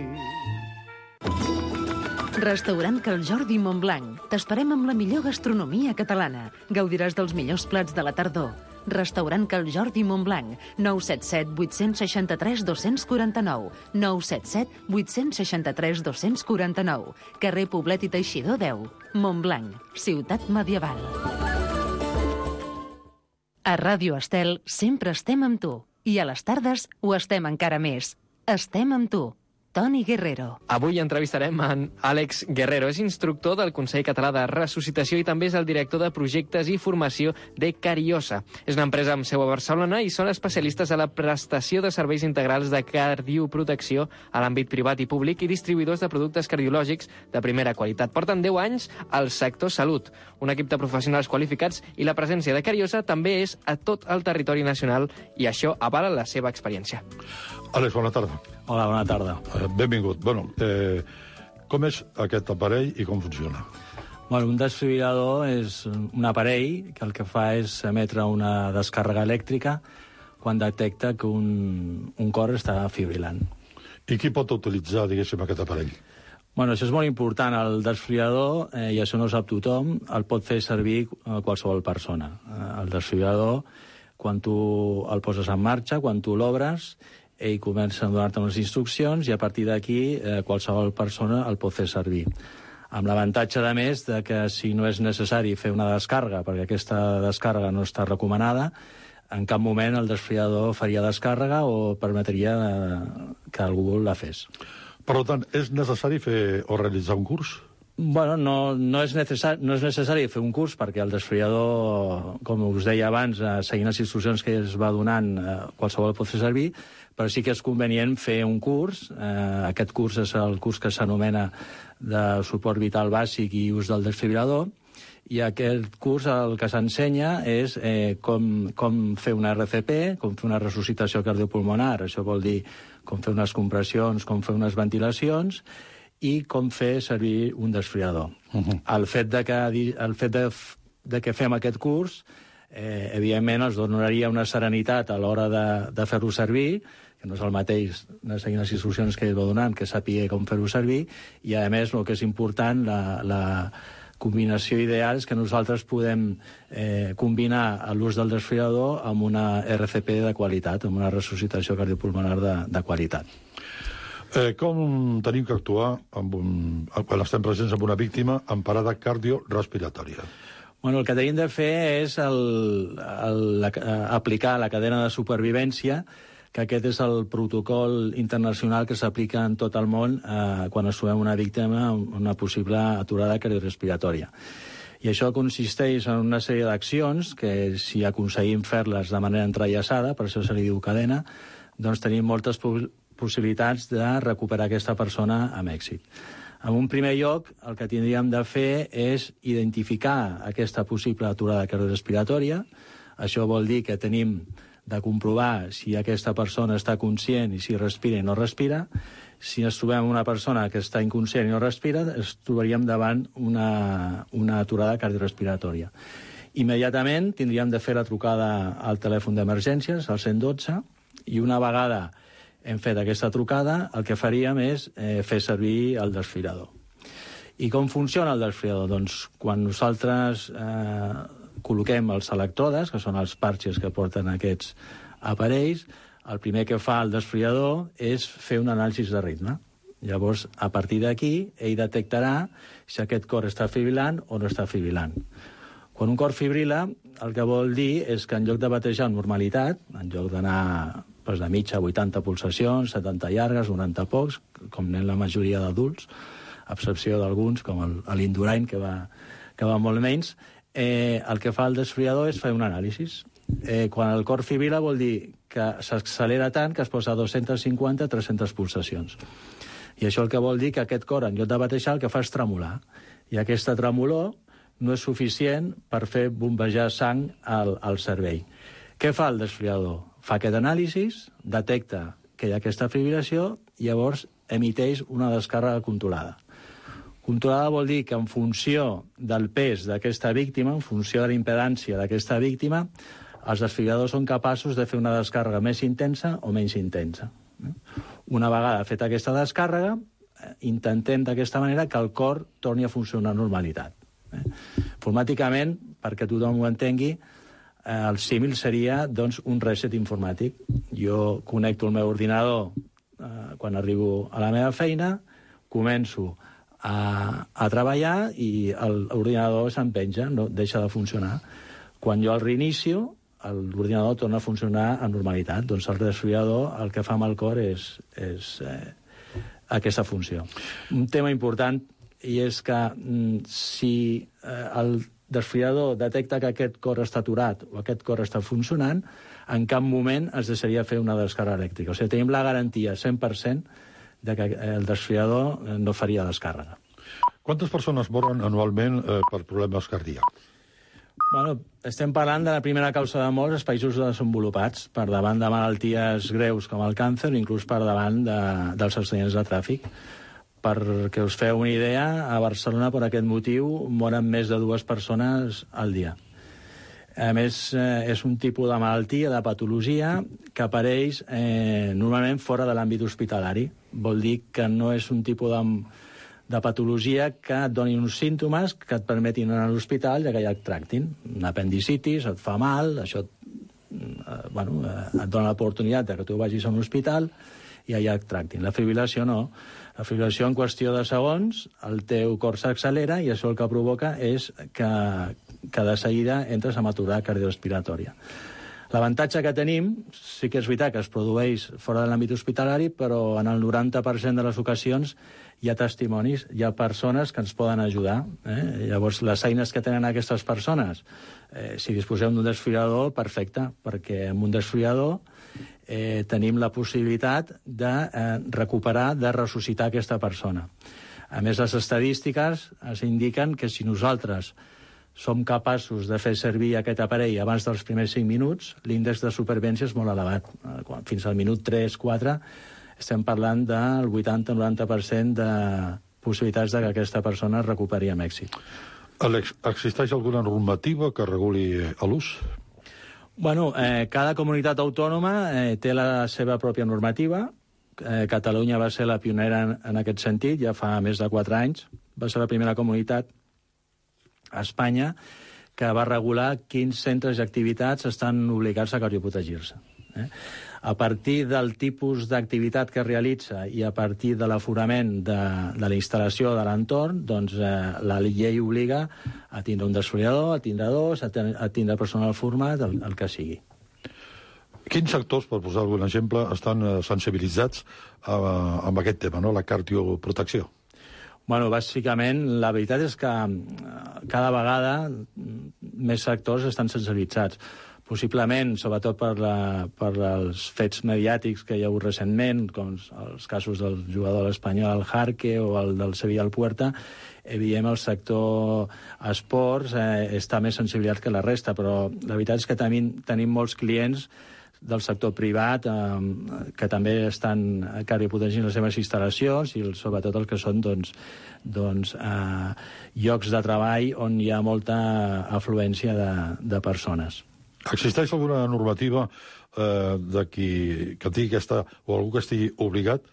Restaurant Cal Jordi Montblanc. T'esperem amb la millor gastronomia catalana. Gaudiràs dels millors plats de la tardor. Restaurant Cal Jordi Montblanc. nou set set vuit sis tres dos quatre nou. nou set set vuit sis tres dos quatre nou. Carrer Poblet i Teixidor deu. Montblanc, ciutat medieval. A Ràdio Estel sempre estem amb tu. I a les tardes ho estem encara més. Estem amb tu. Toni Guerrero. Avui entrevistarem en Àlex Guerrero. És instructor del Consell Català de Ressuscitació i també és el director de projectes i formació de Cariosa. És una empresa amb seu a Barcelona i són especialistes a la prestació de serveis integrals de cardioprotecció a l'àmbit privat i públic i distribuïdors de productes cardiològics de primera qualitat. Porten deu anys al sector salut, un equip de professionals qualificats i la presència de Cariosa també és a tot el territori nacional i això avala la seva experiència. Àlex, bona tarda. Hola, bona tarda. Eh, benvingut. Bueno, eh, com és aquest aparell i com funciona? Bueno, un desfibrilador és un aparell que el que fa és emetre una descàrrega elèctrica quan detecta que un, un cor està fibrilant. I qui pot utilitzar, diguéssim, aquest aparell? Bueno, això és molt important. El desfibrilador, eh, i això no ho sap tothom, el pot fer servir qualsevol persona. Eh, el desfibrilador, quan tu el poses en marxa, quan tu l'obres, ell comença a donar-te unes instruccions i a partir d'aquí eh, qualsevol persona el pot fer servir. Amb l'avantatge, a més, de que si no és necessari fer una descàrrega, perquè aquesta descàrrega no està recomanada, en cap moment el desfibrilador faria descàrrega o permetria que algú la fes. Per tant, és necessari fer o realitzar un curs? Bueno, no, no, és necessari, no és necessari fer un curs perquè el desfibrilador, com us deia abans, eh, seguint les instruccions que es va donant, eh, qualsevol pot fer servir, però sí que és convenient fer un curs. Eh, aquest curs és el curs que s'anomena de suport vital bàsic i ús del desfibrilador, i aquest curs el que s'ensenya és eh, com, com fer una R C P, com fer una resuscitació cardiopulmonar, això vol dir com fer unes compressions, com fer unes ventilacions, i com fer servir un desfibrilador. Uh-huh. El fet de que, el fet de, de que fem aquest curs, eh, evidentment, els donaria una serenitat a l'hora de, de fer-ho servir, que no és el mateix de seguir les instruccions que ell va donant, que sàpiga com fer-ho servir, i, a més, el que és important, la, la combinació ideal és que nosaltres podem eh, combinar l'ús del desfibrilador amb una R C P de qualitat, amb una resuscitació cardiopulmonar de, de qualitat. Eh, com tenim que actuar amb un, quan estem presents amb una víctima amb parada cardiorrespiratòria? Bueno, el que tenim de fer és el, el, la, aplicar la cadena de supervivència, que aquest és el protocol internacional que s'aplica en tot el món eh, quan es trobem una víctima amb una possible aturada cardiorrespiratòria. I això consisteix en una sèrie d'accions que, si aconseguim fer-les de manera entrellaçada, per això se li diu cadena, doncs tenim moltes possibilitats de recuperar aquesta persona amb èxit. En un primer lloc, el que tindríem de fer és identificar aquesta possible aturada cardiorrespiratòria. Això vol dir que tenim de comprovar si aquesta persona està conscient i si respira i no respira. Si ens trobem una persona que està inconscient i no respira, ens trobaríem davant una, una aturada cardiorrespiratòria. Immediatament tindríem de fer la trucada al telèfon d'emergències, al cent i dotze, i una vegada hem fet aquesta trucada, el que faríem és eh, fer servir el desfibrilador. I com funciona el desfibrilador? Doncs quan nosaltres eh, col·loquem els electrodes, que són els parxes que porten aquests aparells, el primer que fa el desfibrilador és fer un anàlisi de ritme. Llavors, a partir d'aquí, ell detectarà si aquest cor està fibrilant o no està fibrilant. Quan un cor fibrila, el que vol dir és que en lloc de batejar amb normalitat, en lloc d'anar pues, de mitja a vuitanta pulsacions, setanta llargues, noranta pocs, com anem la majoria d'adults, a excepció d'alguns, com l'Indurain, que, va, que va molt menys, eh, el que fa el desfibrilador és fer un anàlisi. Eh, quan el cor fibrila vol dir que s'accelera tant que es posa a dos-centes cinquanta a tres-centes pulsacions. I això el que vol dir que aquest cor, en lloc de batejar, el que fa és tremolar. I aquesta tremolor no és suficient per fer bombejar sang al, al cervell. Què fa el desfibrilador? Fa aquest anàlisi, detecta que hi ha aquesta fibrilació i llavors emiteix una descàrrega controlada. Controlada vol dir que en funció del pes d'aquesta víctima, en funció de la impedància d'aquesta víctima, els desfibriladors són capaços de fer una descàrrega més intensa o menys intensa. Una vegada feta aquesta descàrrega, intentem d'aquesta manera que el cor torni a funcionar amb normalitat. Informàticament, perquè tothom ho entengui, el símil seria doncs, un reset informàtic. Jo connecto el meu ordinador eh, quan arribo a la meva feina, començo a, a treballar i l'ordinador s'empenja, no deixa de funcionar. Quan jo el reinicio, l'ordinador torna a funcionar amb normalitat. Doncs el desfibrilador el que fa amb el cor és, és eh, aquesta funció. Un tema important i és que mm, si eh, el desfibrilador detecta que aquest cor està aturat o aquest cor està funcionant, en cap moment es deixaria fer una descàrrega elèctrica. O sigui, tenim la garantia cent per cent de que el desfibrilador no faria descàrrega. Quantes persones moren anualment eh, per problemes cardíacs? Bueno, estem parlant de la primera causa de mort als països desenvolupats, per davant de malalties greus com el càncer, inclús per davant de, dels accidents de tràfic. Perquè us feu una idea, a Barcelona, per aquest motiu, moren més de dues persones al dia. A més, eh, és un tipus de malaltia, de patologia, que apareix eh, normalment fora de l'àmbit hospitalari. Vol dir que no és un tipus de, de patologia que et doni uns símptomes que et permetin anar a l'hospital i que ja et tractin. Una apendicitis, et fa mal, això eh, bueno, eh, et dona l'oportunitat de que tu vagis a un hospital i allà et tractin. La fibrilació no. La fibrilació, en qüestió de segons, el teu cor s'accelera i això el que provoca és que, que de seguida entres en aturada cardiorrespiratòria. L'avantatge que tenim, sí que és veritat que es produeix fora de l'àmbit hospitalari, però en el noranta per cent de les ocasions hi ha testimonis, hi ha persones que ens poden ajudar. Eh? Llavors, les eines que tenen aquestes persones, eh, si disposem d'un desfibrilador, perfecte, perquè amb un desfibrilador eh, tenim la possibilitat de eh, recuperar, de ressuscitar aquesta persona. A més, les estadístiques ens indiquen que si nosaltres som capaços de fer servir aquest aparell abans dels primers cinc minuts, l'índex de supervivència és molt elevat. Fins al minut tres quatre estem parlant del vuitanta a noranta per cent de possibilitats de que aquesta persona es recuperi amb èxit. Àlex, existeix alguna normativa que reguli l'ús? Bueno, eh, cada comunitat autònoma eh, té la seva pròpia normativa. Eh, Catalunya va ser la pionera en, en aquest sentit, ja fa més de quatre anys. Va ser la primera comunitat a Espanya que va regular quins centres i activitats estan obligats a cardioprotegir-se. Eh? A partir del tipus d'activitat que realitza i a partir de l'aforament de, de la instal·lació de l'entorn, doncs eh, la llei obliga a tindre un desfibrilador, a tindre dos, a, ten, a tindre personal format, el, el que sigui. Quins sectors, per posar algun exemple, estan eh, sensibilitzats eh, amb aquest tema, no? La cardioprotecció? Bueno, bàsicament, la veritat és que cada vegada més sectors estan sensibilitzats. Possiblement, sobretot per, la, per els fets mediàtics que hi ha hagut recentment, com els casos del jugador espanyol el Jarque o el del Sevilla al Puerta, evidentment el sector esports eh, està més sensibilitzat que la resta, però la veritat és que tenim, tenim molts clients del sector privat eh, que també estan cardioprotegint les seves instal·lacions i sobretot el que són doncs, doncs, eh, llocs de treball on hi ha molta afluència de, de persones. Existeix alguna normativa eh, de qui, que tingui aquesta, o algú que estigui obligat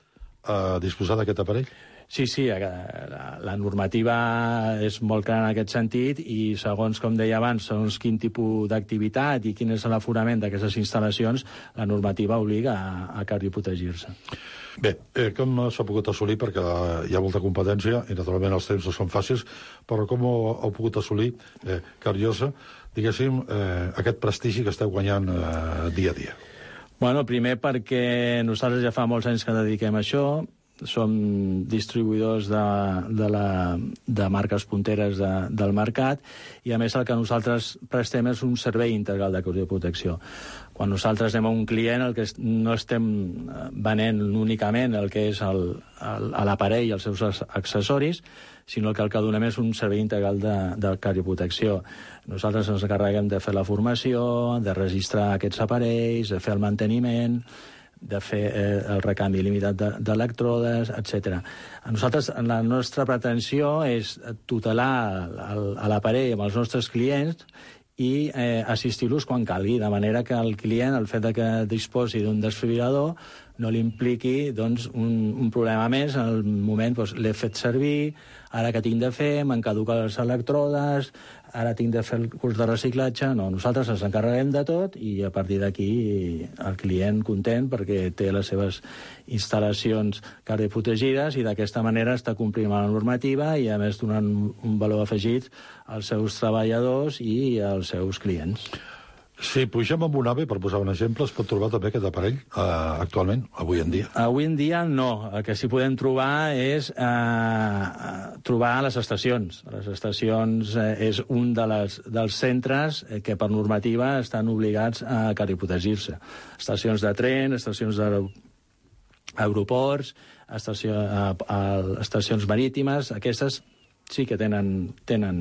a disposar d'aquest aparell? Sí, sí, la, la normativa és molt clara en aquest sentit i segons, com deia abans, segons quin tipus d'activitat i quin és l'aforament d'aquestes instal·lacions, la normativa obliga a, a cardioprotegir-se. Bé, eh, com s'ha pogut assolir, perquè hi ha molta competència i naturalment els temps no són fàcils, però com ho heu pogut assolir, eh, Cariosa, diguéssim, eh, aquest prestigi que esteu guanyant eh, dia a dia? Bueno, primer perquè nosaltres ja fa molts anys que dediquem a això, som distribuïdors de, de, la, de marques punteres de, del mercat i, a més, el que nosaltres prestem és un servei integral de cardioprotecció. Quan nosaltres anem a un client, el que no estem venent únicament el que és l'aparell i els seus accessoris, sinó que el que donem és un servei integral de, de cardioprotecció. Nosaltres ens encarreguem de fer la formació, de registrar aquests aparells, de fer el manteniment, de fer eh, el recanvi limitat d'elèctrodes, etcètera. A nosaltres, la nostra pretensió és tutelar l'aparell amb els nostres clients i eh, assistir-los quan calgui, de manera que el client, el fet de que disposi d'un desfibrilador, no li impliqui doncs, un, un problema més en el moment, doncs, l'he fet servir, ara que tinc de fer, m'han caducat les elèctrodes, ara tinc de fer el curs de reciclatge. No, nosaltres ens encarreguem de tot i a partir d'aquí el client content perquè té les seves instal·lacions cardioprotegides i d'aquesta manera està complint la normativa i a més donant un valor afegit als seus treballadors i als seus clients. Si pugem amb un AVE, per posar un exemple, es pot trobar també aquest aparell eh, actualment, avui en dia? Avui en dia no. El que sí podem trobar és eh, trobar a les estacions. A les estacions eh, és un de les, dels centres eh, que per normativa estan obligats a cardioprotegir-se. Estacions de tren, estacions d'aeroports, estació, a, a, estacions marítimes, aquestes sí que tenen... tenen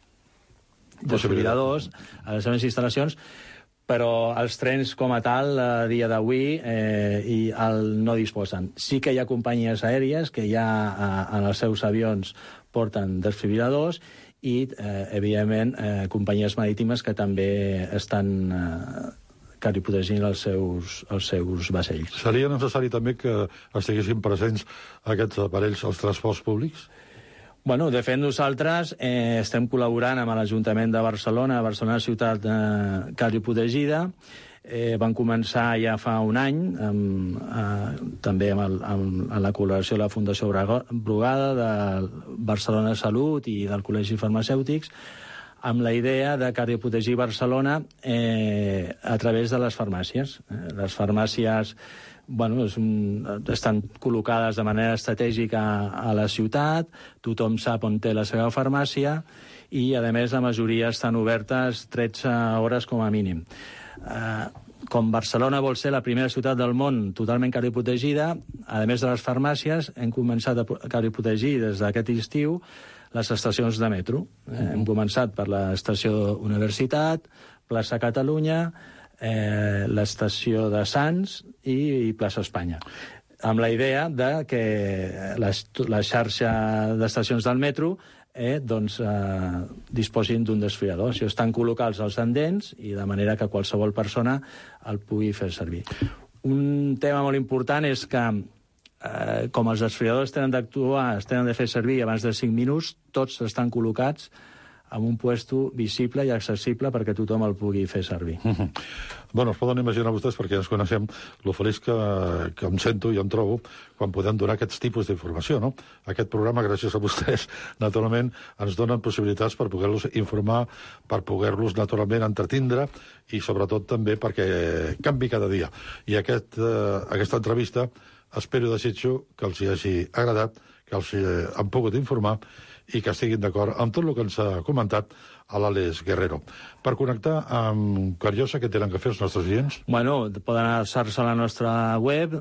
desfibriladors a les seves instal·lacions, però els trens com a tal, a dia d'avui, eh, i el no disposen. Sí que hi ha companyies aèries que ja a, en els seus avions porten desfibriladors i, eh, evidentment, eh, companyies marítimes que també estan eh, cariprotegint els seus, els seus vaixells. Seria necessari també que estiguessin presents aquests aparells als transports públics? Bueno, de fet, nosaltres eh, estem col·laborant amb l'Ajuntament de Barcelona, Barcelona ciutat eh, cariprotegida. Eh, van començar ja fa un any, amb, eh, també amb, el, amb, amb la col·laboració de la Fundació Brugada, de Barcelona Salut i del Col·legi Farmacèutics, amb la idea de cariprotegir Barcelona eh, a través de les farmàcies. Eh, les farmàcies bueno, és un, estan col·locades de manera estratègica a, a la ciutat, tothom sap on té la seva farmàcia i, a més, la majoria estan obertes tretze hores com a mínim. Eh, com Barcelona vol ser la primera ciutat del món totalment cariprotegida, a més de les farmàcies, hem començat a cariprotegir des d'aquest estiu les estacions de metro. Eh, hem començat per l'estació Universitat, plaça Catalunya, eh, l'estació de Sants i, i plaça Espanya, amb la idea de que les, la xarxa d'estacions del metro eh, doncs, eh, disposin d'un desfilador. Això estan col·locats als andens i de manera que qualsevol persona el pugui fer servir. Un tema molt important és que eh, com els desfiladors tenen d'actuar, es tenen de fer servir abans de cinc minuts, tots estan col·locats amb un puesto visible i accessible perquè tothom el pugui fer servir. Mm-hmm. Bueno, es poden imaginar vostès, perquè ens coneixem, lo feliç que, que em sento i em trobo quan podem donar aquests tipus d'informació, no? Aquest programa, gràcies a vostès, naturalment, ens donen possibilitats per poder-los informar, per poder-los, naturalment, entretindre i, sobretot, també perquè canvi cada dia. I aquest, eh, aquesta entrevista espero i desitjo que els hi hagi agradat, que els hi han pogut informar i que estiguin d'acord amb tot el que ens ha comentat a l'Àlex Guerrero. Per connectar amb Cariosa, què tenen que fer els nostres clients? Bueno, poden adreçar-se a la nostra web,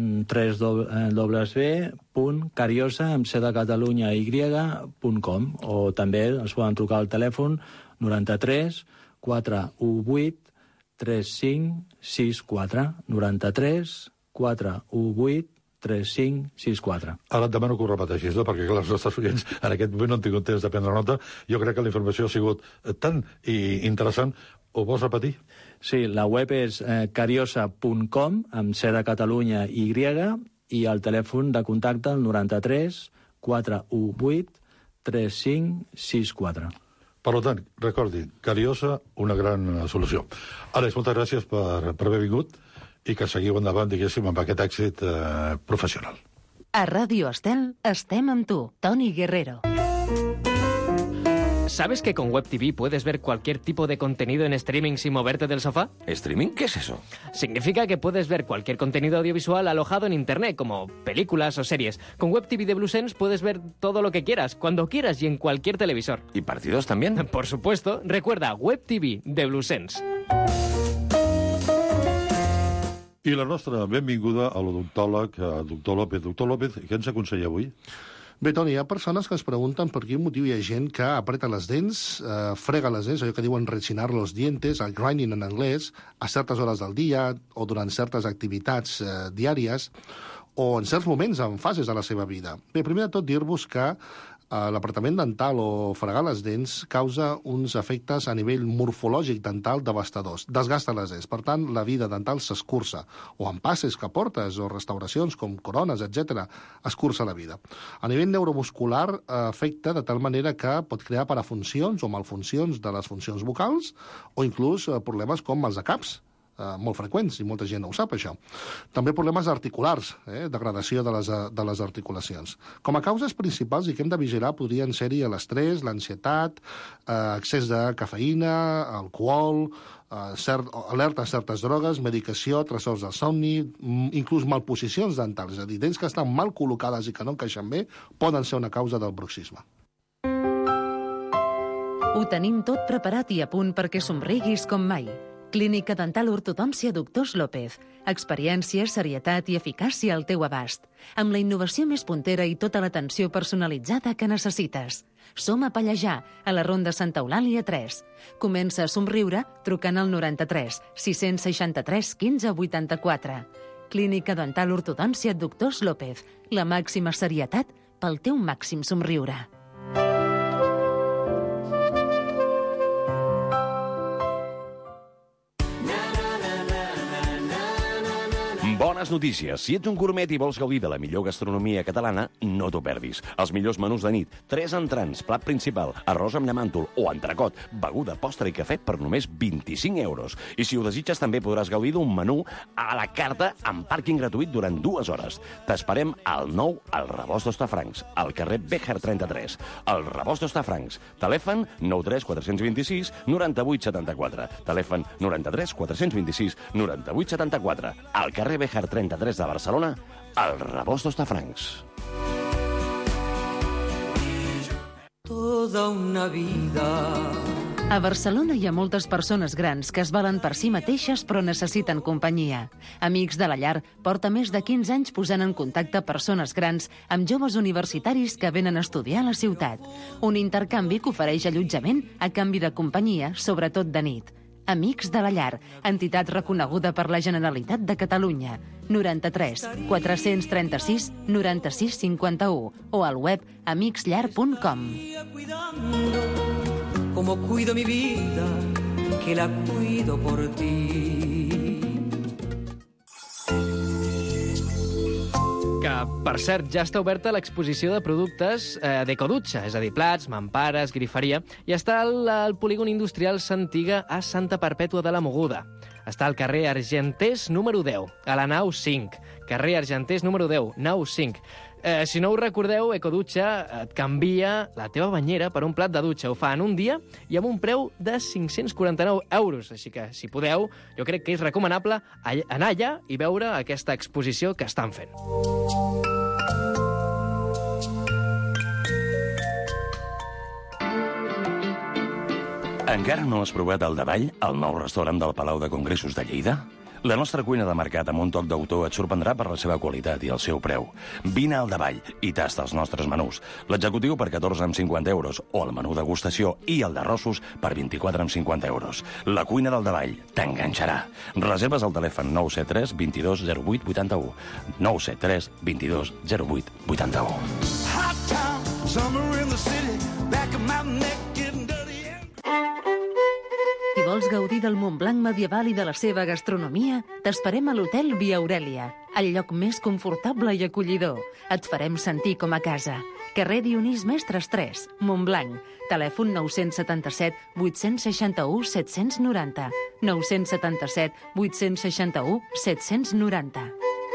w w w punt cariosa, amb c de Catalunya, y, punt com, o també ens poden trucar al telèfon noranta-tres quatre u vuit tres cinc sis quatre, noranta-tres quatre u vuit tres cinc sis quatre. Ara et demano que ho repeteixis, no? Perquè clar, els nostres oients en aquest moment no han tingut temps de prendre nota. Jo crec que la informació ha sigut tan interessant. Ho vols repetir? Sí, la web és eh, cariosa punt com, amb C de Catalunya, Y, i el telèfon de contacte el noranta-tres quatre u vuit tres cinc sis quatre. Per tant, recordi, Cariosa, una gran solució. Àlex, moltes gràcies per, per haver vingut i que seguiu endavant, diguéssim, amb aquest èxit eh, professional. A Ràdio Estel estem amb tu, Toni Guerrero. ¿Sabes que con Web T V puedes ver cualquier tipo de contenido en streaming sin moverte del sofá? ¿Streaming? ¿Qué es eso? Significa que puedes ver cualquier contenido audiovisual alojado en Internet, como películas o series. Con Web T V de BlueSense puedes ver todo lo que quieras, cuando quieras y en cualquier televisor. ¿Y partidos también? Por supuesto. Recuerda, Web T V de BlueSense. I la nostra benvinguda a l'odontòleg, al doctor López. Doctor López, què ens aconsella avui? Bé, Toni, hi ha persones que es pregunten per quin motiu hi ha gent que apreta les dents, eh, frega les dents, allò que diuen rechinar los dientes, el grinding en anglès, a certes hores del dia o durant certes activitats eh, diàries o en certs moments, en fases de la seva vida. Bé, primer de tot dir-vos que l'apretament dental o fregar les dents causa uns efectes a nivell morfològic dental devastadors. Desgasta les dents. Per tant, la vida dental s'escurça. O en passes que portes, o restauracions com corones, etcètera, escurça la vida. A nivell neuromuscular afecta de tal manera que pot crear parafuncions o malfuncions de les funcions vocals o inclús problemes com els de caps, Uh, molt freqüents, i molta gent no ho sap, això. També problemes articulars, eh, degradació de les, de les articulacions. Com a causes principals i que hem de vigilar podrien ser-hi l'estrès, l'ansietat, uh, excés de cafeïna, alcohol, uh, cert, alerta a certes drogues, medicació, trastorns del somni, inclús malposicions dentals, és a dir, dents que estan mal col·locades i que no encaixen bé, poden ser una causa del bruxisme. Ho tenim tot preparat i a punt perquè somriguis com mai. Clínica Dental Ortodòncia Doctors López. Experiència, serietat i eficàcia al teu abast. Amb la innovació més puntera i tota l'atenció personalitzada que necessites. Som a Pallejà, a la Ronda Santa Eulàlia tres. Comença a somriure trucant al noranta-tres sis seixanta-tres quinze vuitanta-quatre. Clínica Dental Ortodòncia Doctors López. La màxima serietat pel teu màxim somriure. Bones notícies. Si ets un gourmet i vols gaudir de la millor gastronomia catalana, no t'ho perdis. Els millors menús de nit, tres entrants, plat principal, arròs amb llamàntol o entrecot, beguda, postre i cafè per només vint-i-cinc euros. I si ho desitges, també podràs gaudir d'un menú a la carta amb pàrquing gratuït durant dues hores. T'esperem al nou al Rebost d'Hostafrancs, al carrer Béjar trenta-tres. El Rebost d'Hostafrancs. Telèfon nou tres quatre dos sis nou vuit set quatre. Telèfon nou tres quatre dos sis nou vuit set quatre. Al carrer Béjar trenta-tres de Barcelona, al Rebost d'Hostafrancs. Toda una vida. A Barcelona hi ha moltes persones grans que es valen per si mateixes però necessiten companyia. Amics de la Llar porta més de quinze anys posant en contacte persones grans amb joves universitaris que venen a estudiar a la ciutat. Un intercanvi que ofereix allotjament a canvi de companyia, sobretot de nit. Amics de la Llar, entitat reconeguda per la Generalitat de Catalunya. noranta-tres quatre-cents trenta-sis noranta-sis cinquanta-u o al web amics llar punt com. Como cuido mi vida, que la cuido por ti. Que, per cert, ja està oberta l'exposició de productes eh, d'Ecodutxa, és a dir, plats, mampares, griferia, i està al, al polígon industrial Santiga a Santa Perpètua de la Mogoda. Està al carrer Argenters número deu, a la nau cinc. Carrer Argenters número deu, nau cinc. Eh, si no ho recordeu, Ecodutxa et canvia la teva banyera per un plat de dutxa. Ho fa en un dia i amb un preu de cinc-cents quaranta-nou euros. Així que, si podeu, jo crec que és recomanable anar allà i veure aquesta exposició que estan fent. Encara no has provat el Davall, el nou restaurant del Palau de Congressos de Lleida? La nostra cuina de mercat amb un toc d'autor et sorprendrà per la seva qualitat i el seu preu. Vine al Davall i tasta els nostres menús. L'executiu per catorze amb cinquanta euros o el menú degustació i el d'arrossos per vint-i-quatre amb cinquanta euros. La cuina del Davall t'enganxarà. Reserves al telèfon nou set tres vint dos zero vuit vuitanta-u. nou set tres vint dos zero vuit vuitanta-u. Hot town, summer in the city, back of my neck getting dirty. Si vols gaudir del Montblanc medieval i de la seva gastronomia, t'esperem a l'Hotel Via Aurelia, el lloc més confortable i acollidor. Et farem sentir com a casa. Carrer Dionís Mestres tres, Montblanc. Telèfon nou set set vuit sis u set nou zero. nou set set vuit sis u set nou zero.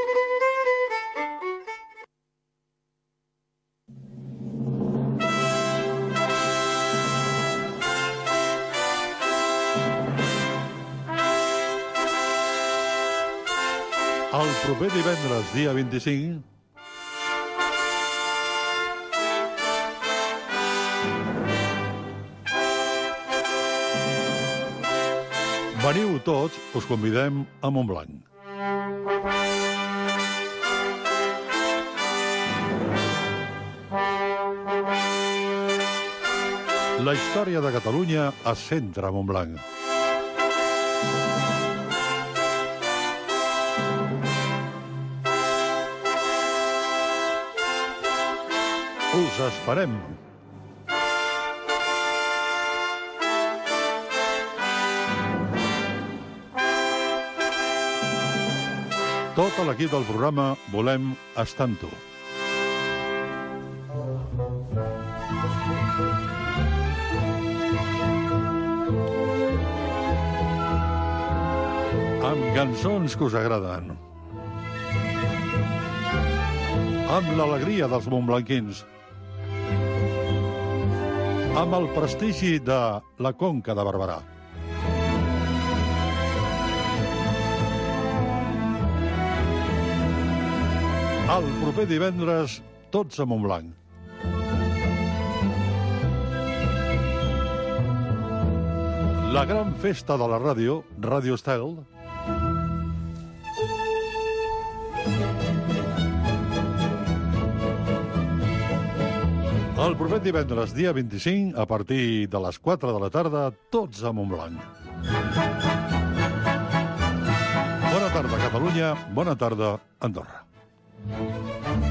El proper divendres, dia vint-i-cinc, veniu tots, us convidem a Montblanc. La història de Catalunya es centra a Montblanc. Us esperem. Tot l'equip del programa volem estar amb tu. Amb cançons que us agraden. Amb l'alegria dels montblanquins. Amb el prestigi de la Conca de Barberà. El proper divendres, tots a Montblanc. La gran festa de la ràdio, Radio Estel, el proper divendres, dia vint-i-cinc, a partir de les quatre de la tarda, tots a Montblanc. Bona tarda, Catalunya. Bona tarda, Andorra.